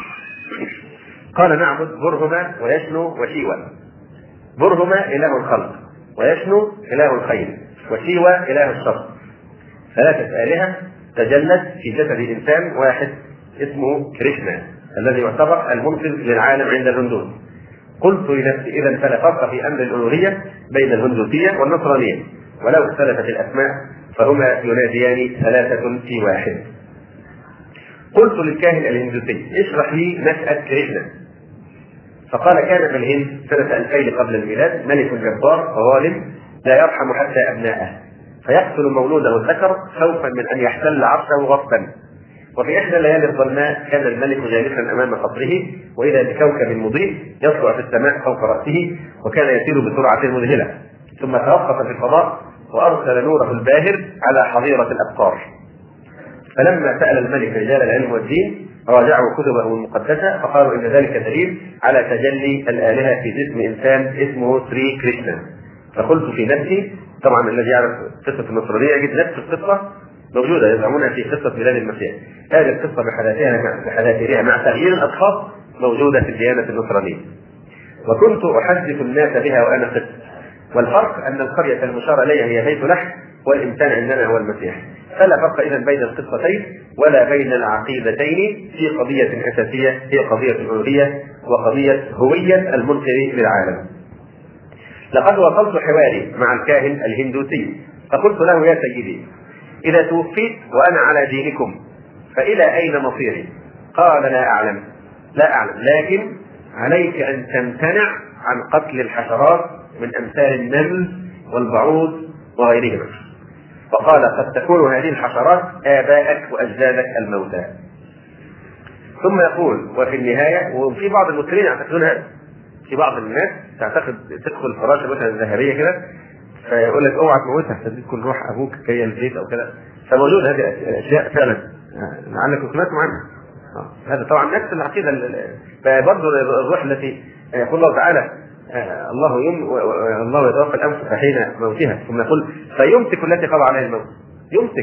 قال: نعبد برهما ويشنو وشيوا. برهما إله الخلق، ويشنو إله الخير، وشيوا إله الشر، ثلاثة آلهة تجلت في جسد إنسان واحد اسمه كريشنا الذي يعتبر المنقذ للعالم عند الهندوس. قلت لنفسي: إذا فلا فرق في أمر الألوهية بين الهندوسية والنصرانية، ولو اختلفت الأسماء فهما يناديان ثلاثة في واحد. قلت للكاهن الهندوسي: اشرح لي نشأة كريشنا. فقال: كان في الهند سنة ألفين قبل الميلاد ملك جبار ظالم لا يرحم حتى أبنائه، فيقتل مولوده الذكر خوفا من أن يحتل عرشه غصبا. وفي إحدى الليالي الظلماء كان الملك جالسا أمام قصره، وإذا بكوكب مضيء يطلع في السماء فوق رأسه، وكان يسير بسرعة مذهلة، ثم توقف في الفضاء وأرسل نوره الباهر على حظيرة الأبقار فلما سأل الملك رجال العلم والدين راجعوا كتبه المقدسة فقالوا إن ذلك دليل على تجلي الآلهة في جسم إنسان اسمه سري كريشنا. فقلت في نفسي، طبعا الذي يعرف قصة النصرانية يجد نفس القصة موجودة يزعمونها في قصة ميلاد المسيح. هذه القصة بحذافيرها مع تغيير الأشخاص موجودة في الديانة النصرانية. وكنت أحدث الناس بها وأنا قس، والفرق أن القرية المشار إليها هي بيت لحم والإنسان عندنا هو المسيح. فلا فرق إذن بين القصتين ولا بين العقيدتين في قضية أساسية هي قضية الألوهية وقضية هوية المنكر للعالم. لقد وصلت حواري مع الكاهن الهندوسي فقلت له: يا سيدي، إذا توفيت وأنا على دينكم فإلى أين مصيري؟ قال: لا أعلم لا أعلم لكن عليك أن تمتنع عن قتل الحشرات من أمثال النمل والبعوض وغيرهما. وقال: قد تكون هذه الحشرات آبائك وأجدادك الموتى. ثم يقول: وفي النهاية، وفي بعض المسلمين يعتقدون هذا، في بعض الناس تعتقد تدخل فراشة مثلا ذهبية كده فيقول لك اوعى تموتها تكون روح ابوك جايه البيت او كده. فموجود هذه الاشياء فعلا لعلكم سمعتم عنها. هذا طبعا نفس العقيده برضه الروح التي يقول الله تعالى: الله يم الله يتوفى الانفس حين موتها ثم يقول فيمسك التي قضى عليها الموت. يمسك،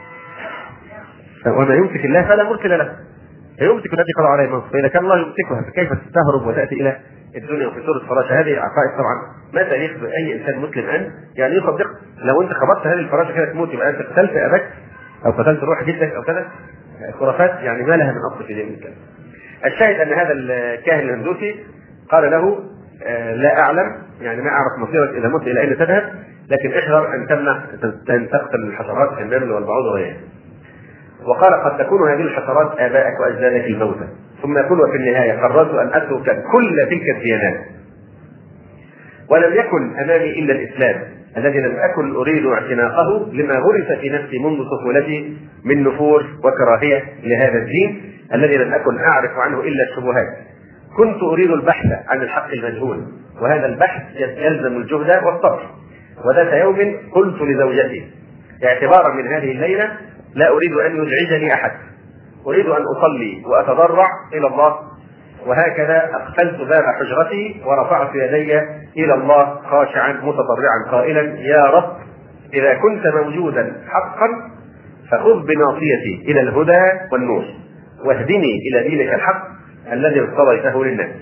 وما يمسك الله فلا مرسل له. فيمسك التي قضى عليها الموت، فاذا كان الله يمسكها فكيف تستهرب وتاتي الى الدنيا وفي سورة فراشة؟ هذه عقائد طبعا ما تليق بأي إنسان مسلم أن يعني يصدق. لو أنت خبطت هذه الفراشة كده تموت يبقى أنت قتلت أباك أو قتلت روح جدك أو كذا. خرافات يعني ما لها من أصل في دين الإسلام. الشاهد أن هذا الكاهن الهندوسي قال له: آه لا أعلم، يعني ما أعرف مصيرك إذا مت إلى أين تذهب، لكن احذر أن تمنع أن تقتل الحشرات كالنمل والبعوض وغيرها. وقال: قد تكون هذه الحشرات آبائك وأجدادك الموتى. ثم يقول: وفي النهاية قررت أن أترك كل تلك الديانات، ولم يكن أمامي إلا الإسلام الذي لم أكن أريد اعتناقه لما غرس في نفسي منذ طفولتي من نفور وكراهية لهذا الدين الذي لم أكن أعرف عنه إلا الشبهات. كنت أريد البحث عن الحق المجهول، وهذا البحث يلزم الجهد والصبر. وذات يوم قلت لزوجتي: اعتبارا من هذه الليلة لا أريد أن يزعجني أحد، أريد أن أصلي وأتضرع إلى الله. وهكذا أقفلت باب حجرتي ورفعت يدي إلى الله خاشعا متضرعا قائلا: يا رب، إذا كنت موجودا حقا فخذ بناصيتي إلى الهدى والنور، واهدني إلى دينك الحق الذي ارتضيته للناس.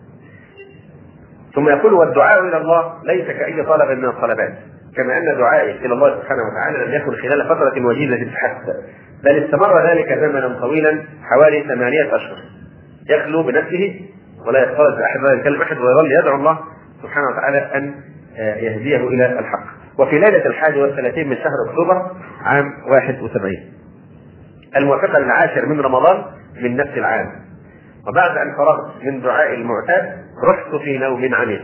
ثم يقول: والدعاء إلى الله ليس كأي طلب من الطلبات، كما أن دعائي إلى الله سبحانه وتعالى لم يكن خلال فترة وجيزة حتى، بل استمر ذلك زمنا طويلا حوالي ثمانية أشهر، يخلو بنفسه ولا يختلط بأحد ولا يكلم أحد، ويظل يدعو الله سبحانه وتعالى أن يهديه إلى الحق. وفي ليلة الحادي والثلاثين من شهر أكتوبر عام واحد وسبعين الموافقة للعاشر من رمضان من نفس العام، وبعد أن فرغت من دعاء المعتاد رحت في نوم عميق،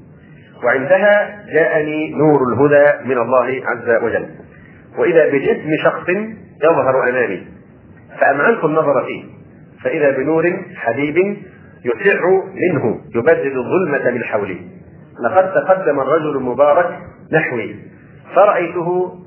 وعندها جاءني نور الهدى من الله عز وجل، وإذا بجسم شخص يظهر أمامي فأمعنت النظر فيه، فإذا بنور حبيب يسع منه يبدد الظلمة من حولي. لقد تقدم الرجل المبارك نحوي فرأيته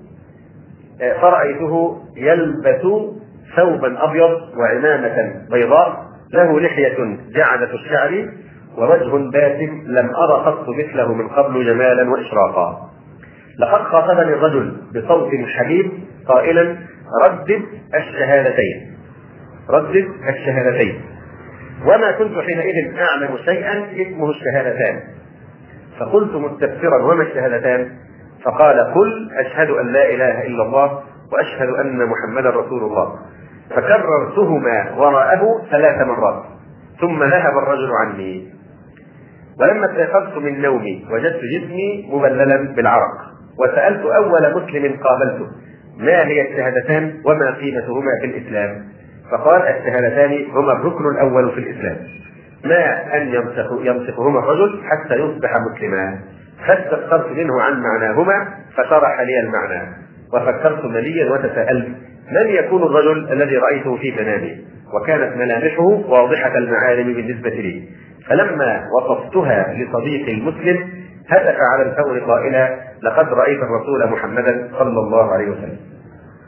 فرأيته يلبس ثوبا أبيض وعمامة بيضاء، له لحية جعدة الشعر ووجه باسم لم أرى قط مثله من قبل جمالا وإشراقا. لقد خاطبني الرجل بصوت حبيب قائلا: ردد الشهادتين ردد الشهادتين. وما كنت حينئذ أعلم شيئا اسمه الشهادتان، فقلت مستفسرا: وما الشهادتان؟ فقال: قل أشهد أن لا إله إلا الله وأشهد أن محمدا رسول الله. فكررتهما وراءه ثلاث مرات ثم ذهب الرجل عني. ولما استيقظت من نومي وجدت جسمي مبللا بالعرق، وسألت أول مسلم قابلته: ما هي الشهادتان وما قيمتهما في الإسلام؟ فقال: الشهادتان هما الركن الأول في الإسلام، ما أن يمسكهما الرجل حتى يصبح مسلما. فاستفسرت منه عن معناهما فشرح لي المعنى، وفكرت مليا وتساءلت: من يكون الرجل الذي رأيته في منامي؟ وكانت ملامحه واضحة المعالم بالنسبة لي. فلما وصفتها لصديقي المسلم هتف على الفور قائلا: لقد رأيت الرسول محمدا صلى الله عليه وسلم.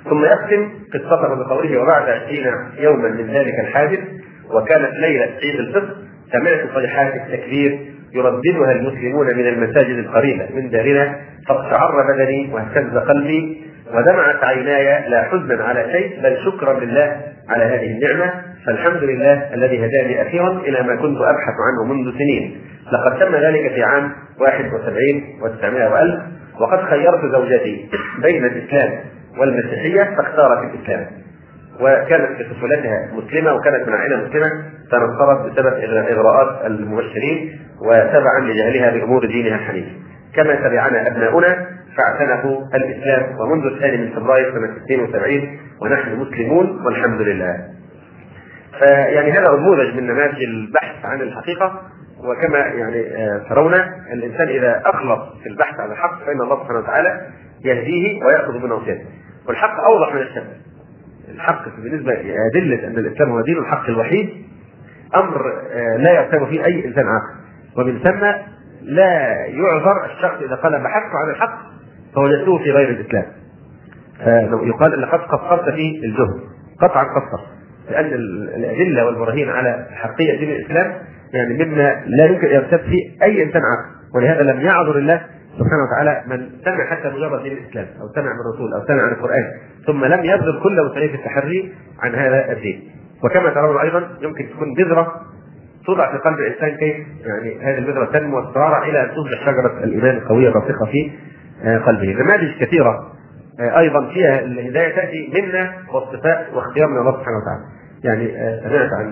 ثم يختم قصته بقوله: وبعد عشرين يوما من ذلك الحادث وكانت ليلة عيد الفطر سمعت صيحات التكبير يرددها المسلمون من المساجد القريبة من دارنا، فاقشعر بدني واهتز قلبي ودمعت عيناي، لا حزنا على شيء بل شكرا لله على هذه النعمة، فالحمد لله الذي هداني أخيرا إلى ما كنت أبحث عنه منذ سنين. لقد تم ذلك في عام واحد وسبعين وتسعمائة وألف، وقد خيرت زوجتي بين الإسلام والمسيحية فاختارت الإسلام، وكانت في طفولتها مسلمة وكانت من عائلة مسلمة، تنصرت بسبب إغراءات المبشرين وتبعا لجهلها بأمور دينها الحنيف. كما تبعنا أبناؤنا فاعتنقوا الإسلام، ومنذ الثاني من فبراير سنة اثنين وسبعين ونحن مسلمون والحمد لله. فيعني هذا نموذج من نماذج البحث عن الحقيقة. وكما يعني ترون الإنسان إذا أخلص في البحث عن الحق فإن الله سبحانه وتعالى يهديه ويأخذ بنصيحته. والحق أوضح من الشمس. الحق بالنسبة لأدلة أن الإسلام هو دين الحق الوحيد أمر لا يرتاب فيه أي إنسان عاقل، ومن ثم لا يعذر الشخص إذا قال بحثت عن الحق فوجدته في غير الإسلام. يقال أن لقد قصرت فيه الجهد، قطعا قصر، لأن الأدلة والبراهين على حقيقة دين الإسلام يعني مما لا يمكن يرتاب فيه أي إنسان عاقل، ولهذا لم يعذر الله سبحانه وتعالى من سمع حتى مجرد دين الإسلام أو سمع من الرسول أو سمع عن القرآن ثم لم يبذل كل وسائل التحري عن هذا الدين. وكما ترون أيضا يمكن تكون بذرة توضع في قلب الإنسان، كيف يعني هذه البذرة تنمو وتترعرع إلى أن تصبح شجرة الإيمان القوية الراسخة في قلبه. نماذج كثيرة أيضا فيها الهداية تأتي منا واصطفاء واختيار من الله سبحانه وتعالى. يعني سمعت عن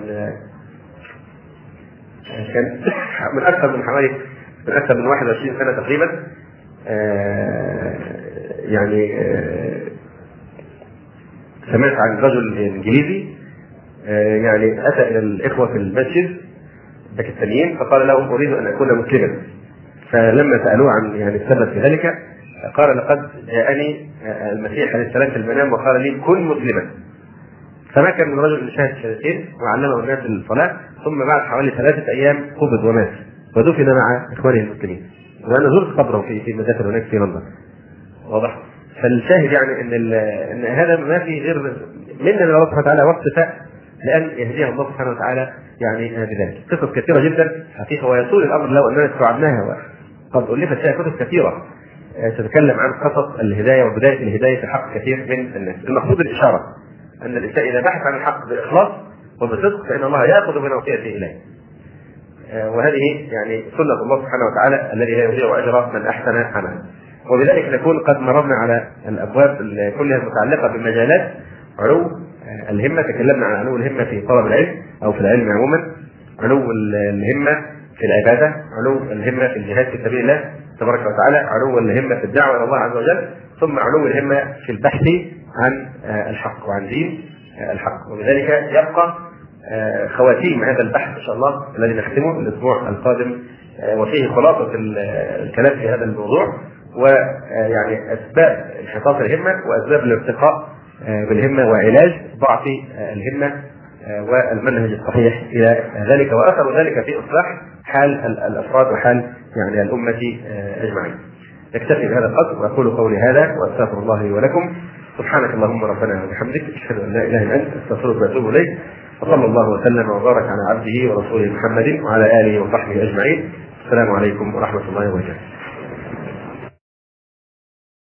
كان من أكثر من حوالي من أكثر من واحد وعشرين سنة تقريبا، يعني سمعت عن رجل إنجليزي يعني أتى إلى الإخوة في المسجد باكستانيين فقال لهم أريد أن أكون مسلما. فلما سألوه عن يعني السبب في ذلك قال: لقد جاءني المسيح عليه السلام في المنام وقال لي كن مسلما. فما كان من رجل شهد الشهادتين وعلمه الناس الصلاة، ثم بعد حوالي ثلاثة أيام قبض ومات ودفن مع إخوانه المسلمين. وأنا زرت قبره في في مدافن هناك في لندن. واضح؟ فالشاهد يعني أن أن هذا ما في غير من الله سبحانه وتعالى واصطفاء لأن يهديه الله سبحانه وتعالى يعني بذلك. قصص كثيرة جدا حقيقة، ويطول الأمر لو أننا استوعبناها، وقد ألفت فيها كتب كثيرة تتكلم عن قصص الهداية وبداية الهداية في حق كثير من الناس. المقصود الإشارة أن الإنسان إذا بحث عن الحق بإخلاص وبصدق فإن الله يأخذ بنصيحته إليه. وهذه يعني سنة الله سبحانه وتعالى الذي لا يضيع أجر من أحسن عملا. وبذلك نكون قد مررنا على الأبواب كلها المتعلقة بمجالات علو الهمة. تكلمنا عن علو الهمة في طلب العلم أو في العلم عموما، علو الهمة في العبادة، علو الهمة في الجهاد في سبيل الله تبارك وتعالى، علو الهمة في الدعوة إلى الله عز وجل، ثم علو الهمة في البحث عن الحق وعن دين الحق. وبذلك يبقى خواتيم هذا البحث إن شاء الله الذي نختمه الأسبوع القادم، وفيه خلاصة الكلام في هذا الموضوع، ويعني أسباب انحطاط الهمة وأسباب الارتقاء بالهمة وعلاج ضعف الهمة والمنهج الصحيح إلى ذلك، وأثر ذلك في إصلاح حال الأفراد وحال يعني الأمة أجمعين. نكتفي بهذا القدر وأقول قولي هذا وأستغفر الله لي ولكم. سبحانك اللهم ربنا وبحمدك، أشهد أن لا إله إلا أنت، أستغفرك وأتوب إليك. وصلى الله وسلم وبارك على عبده ورسوله محمد وعلى آله وصحبه أجمعين. السلام عليكم ورحمة الله وبركاته.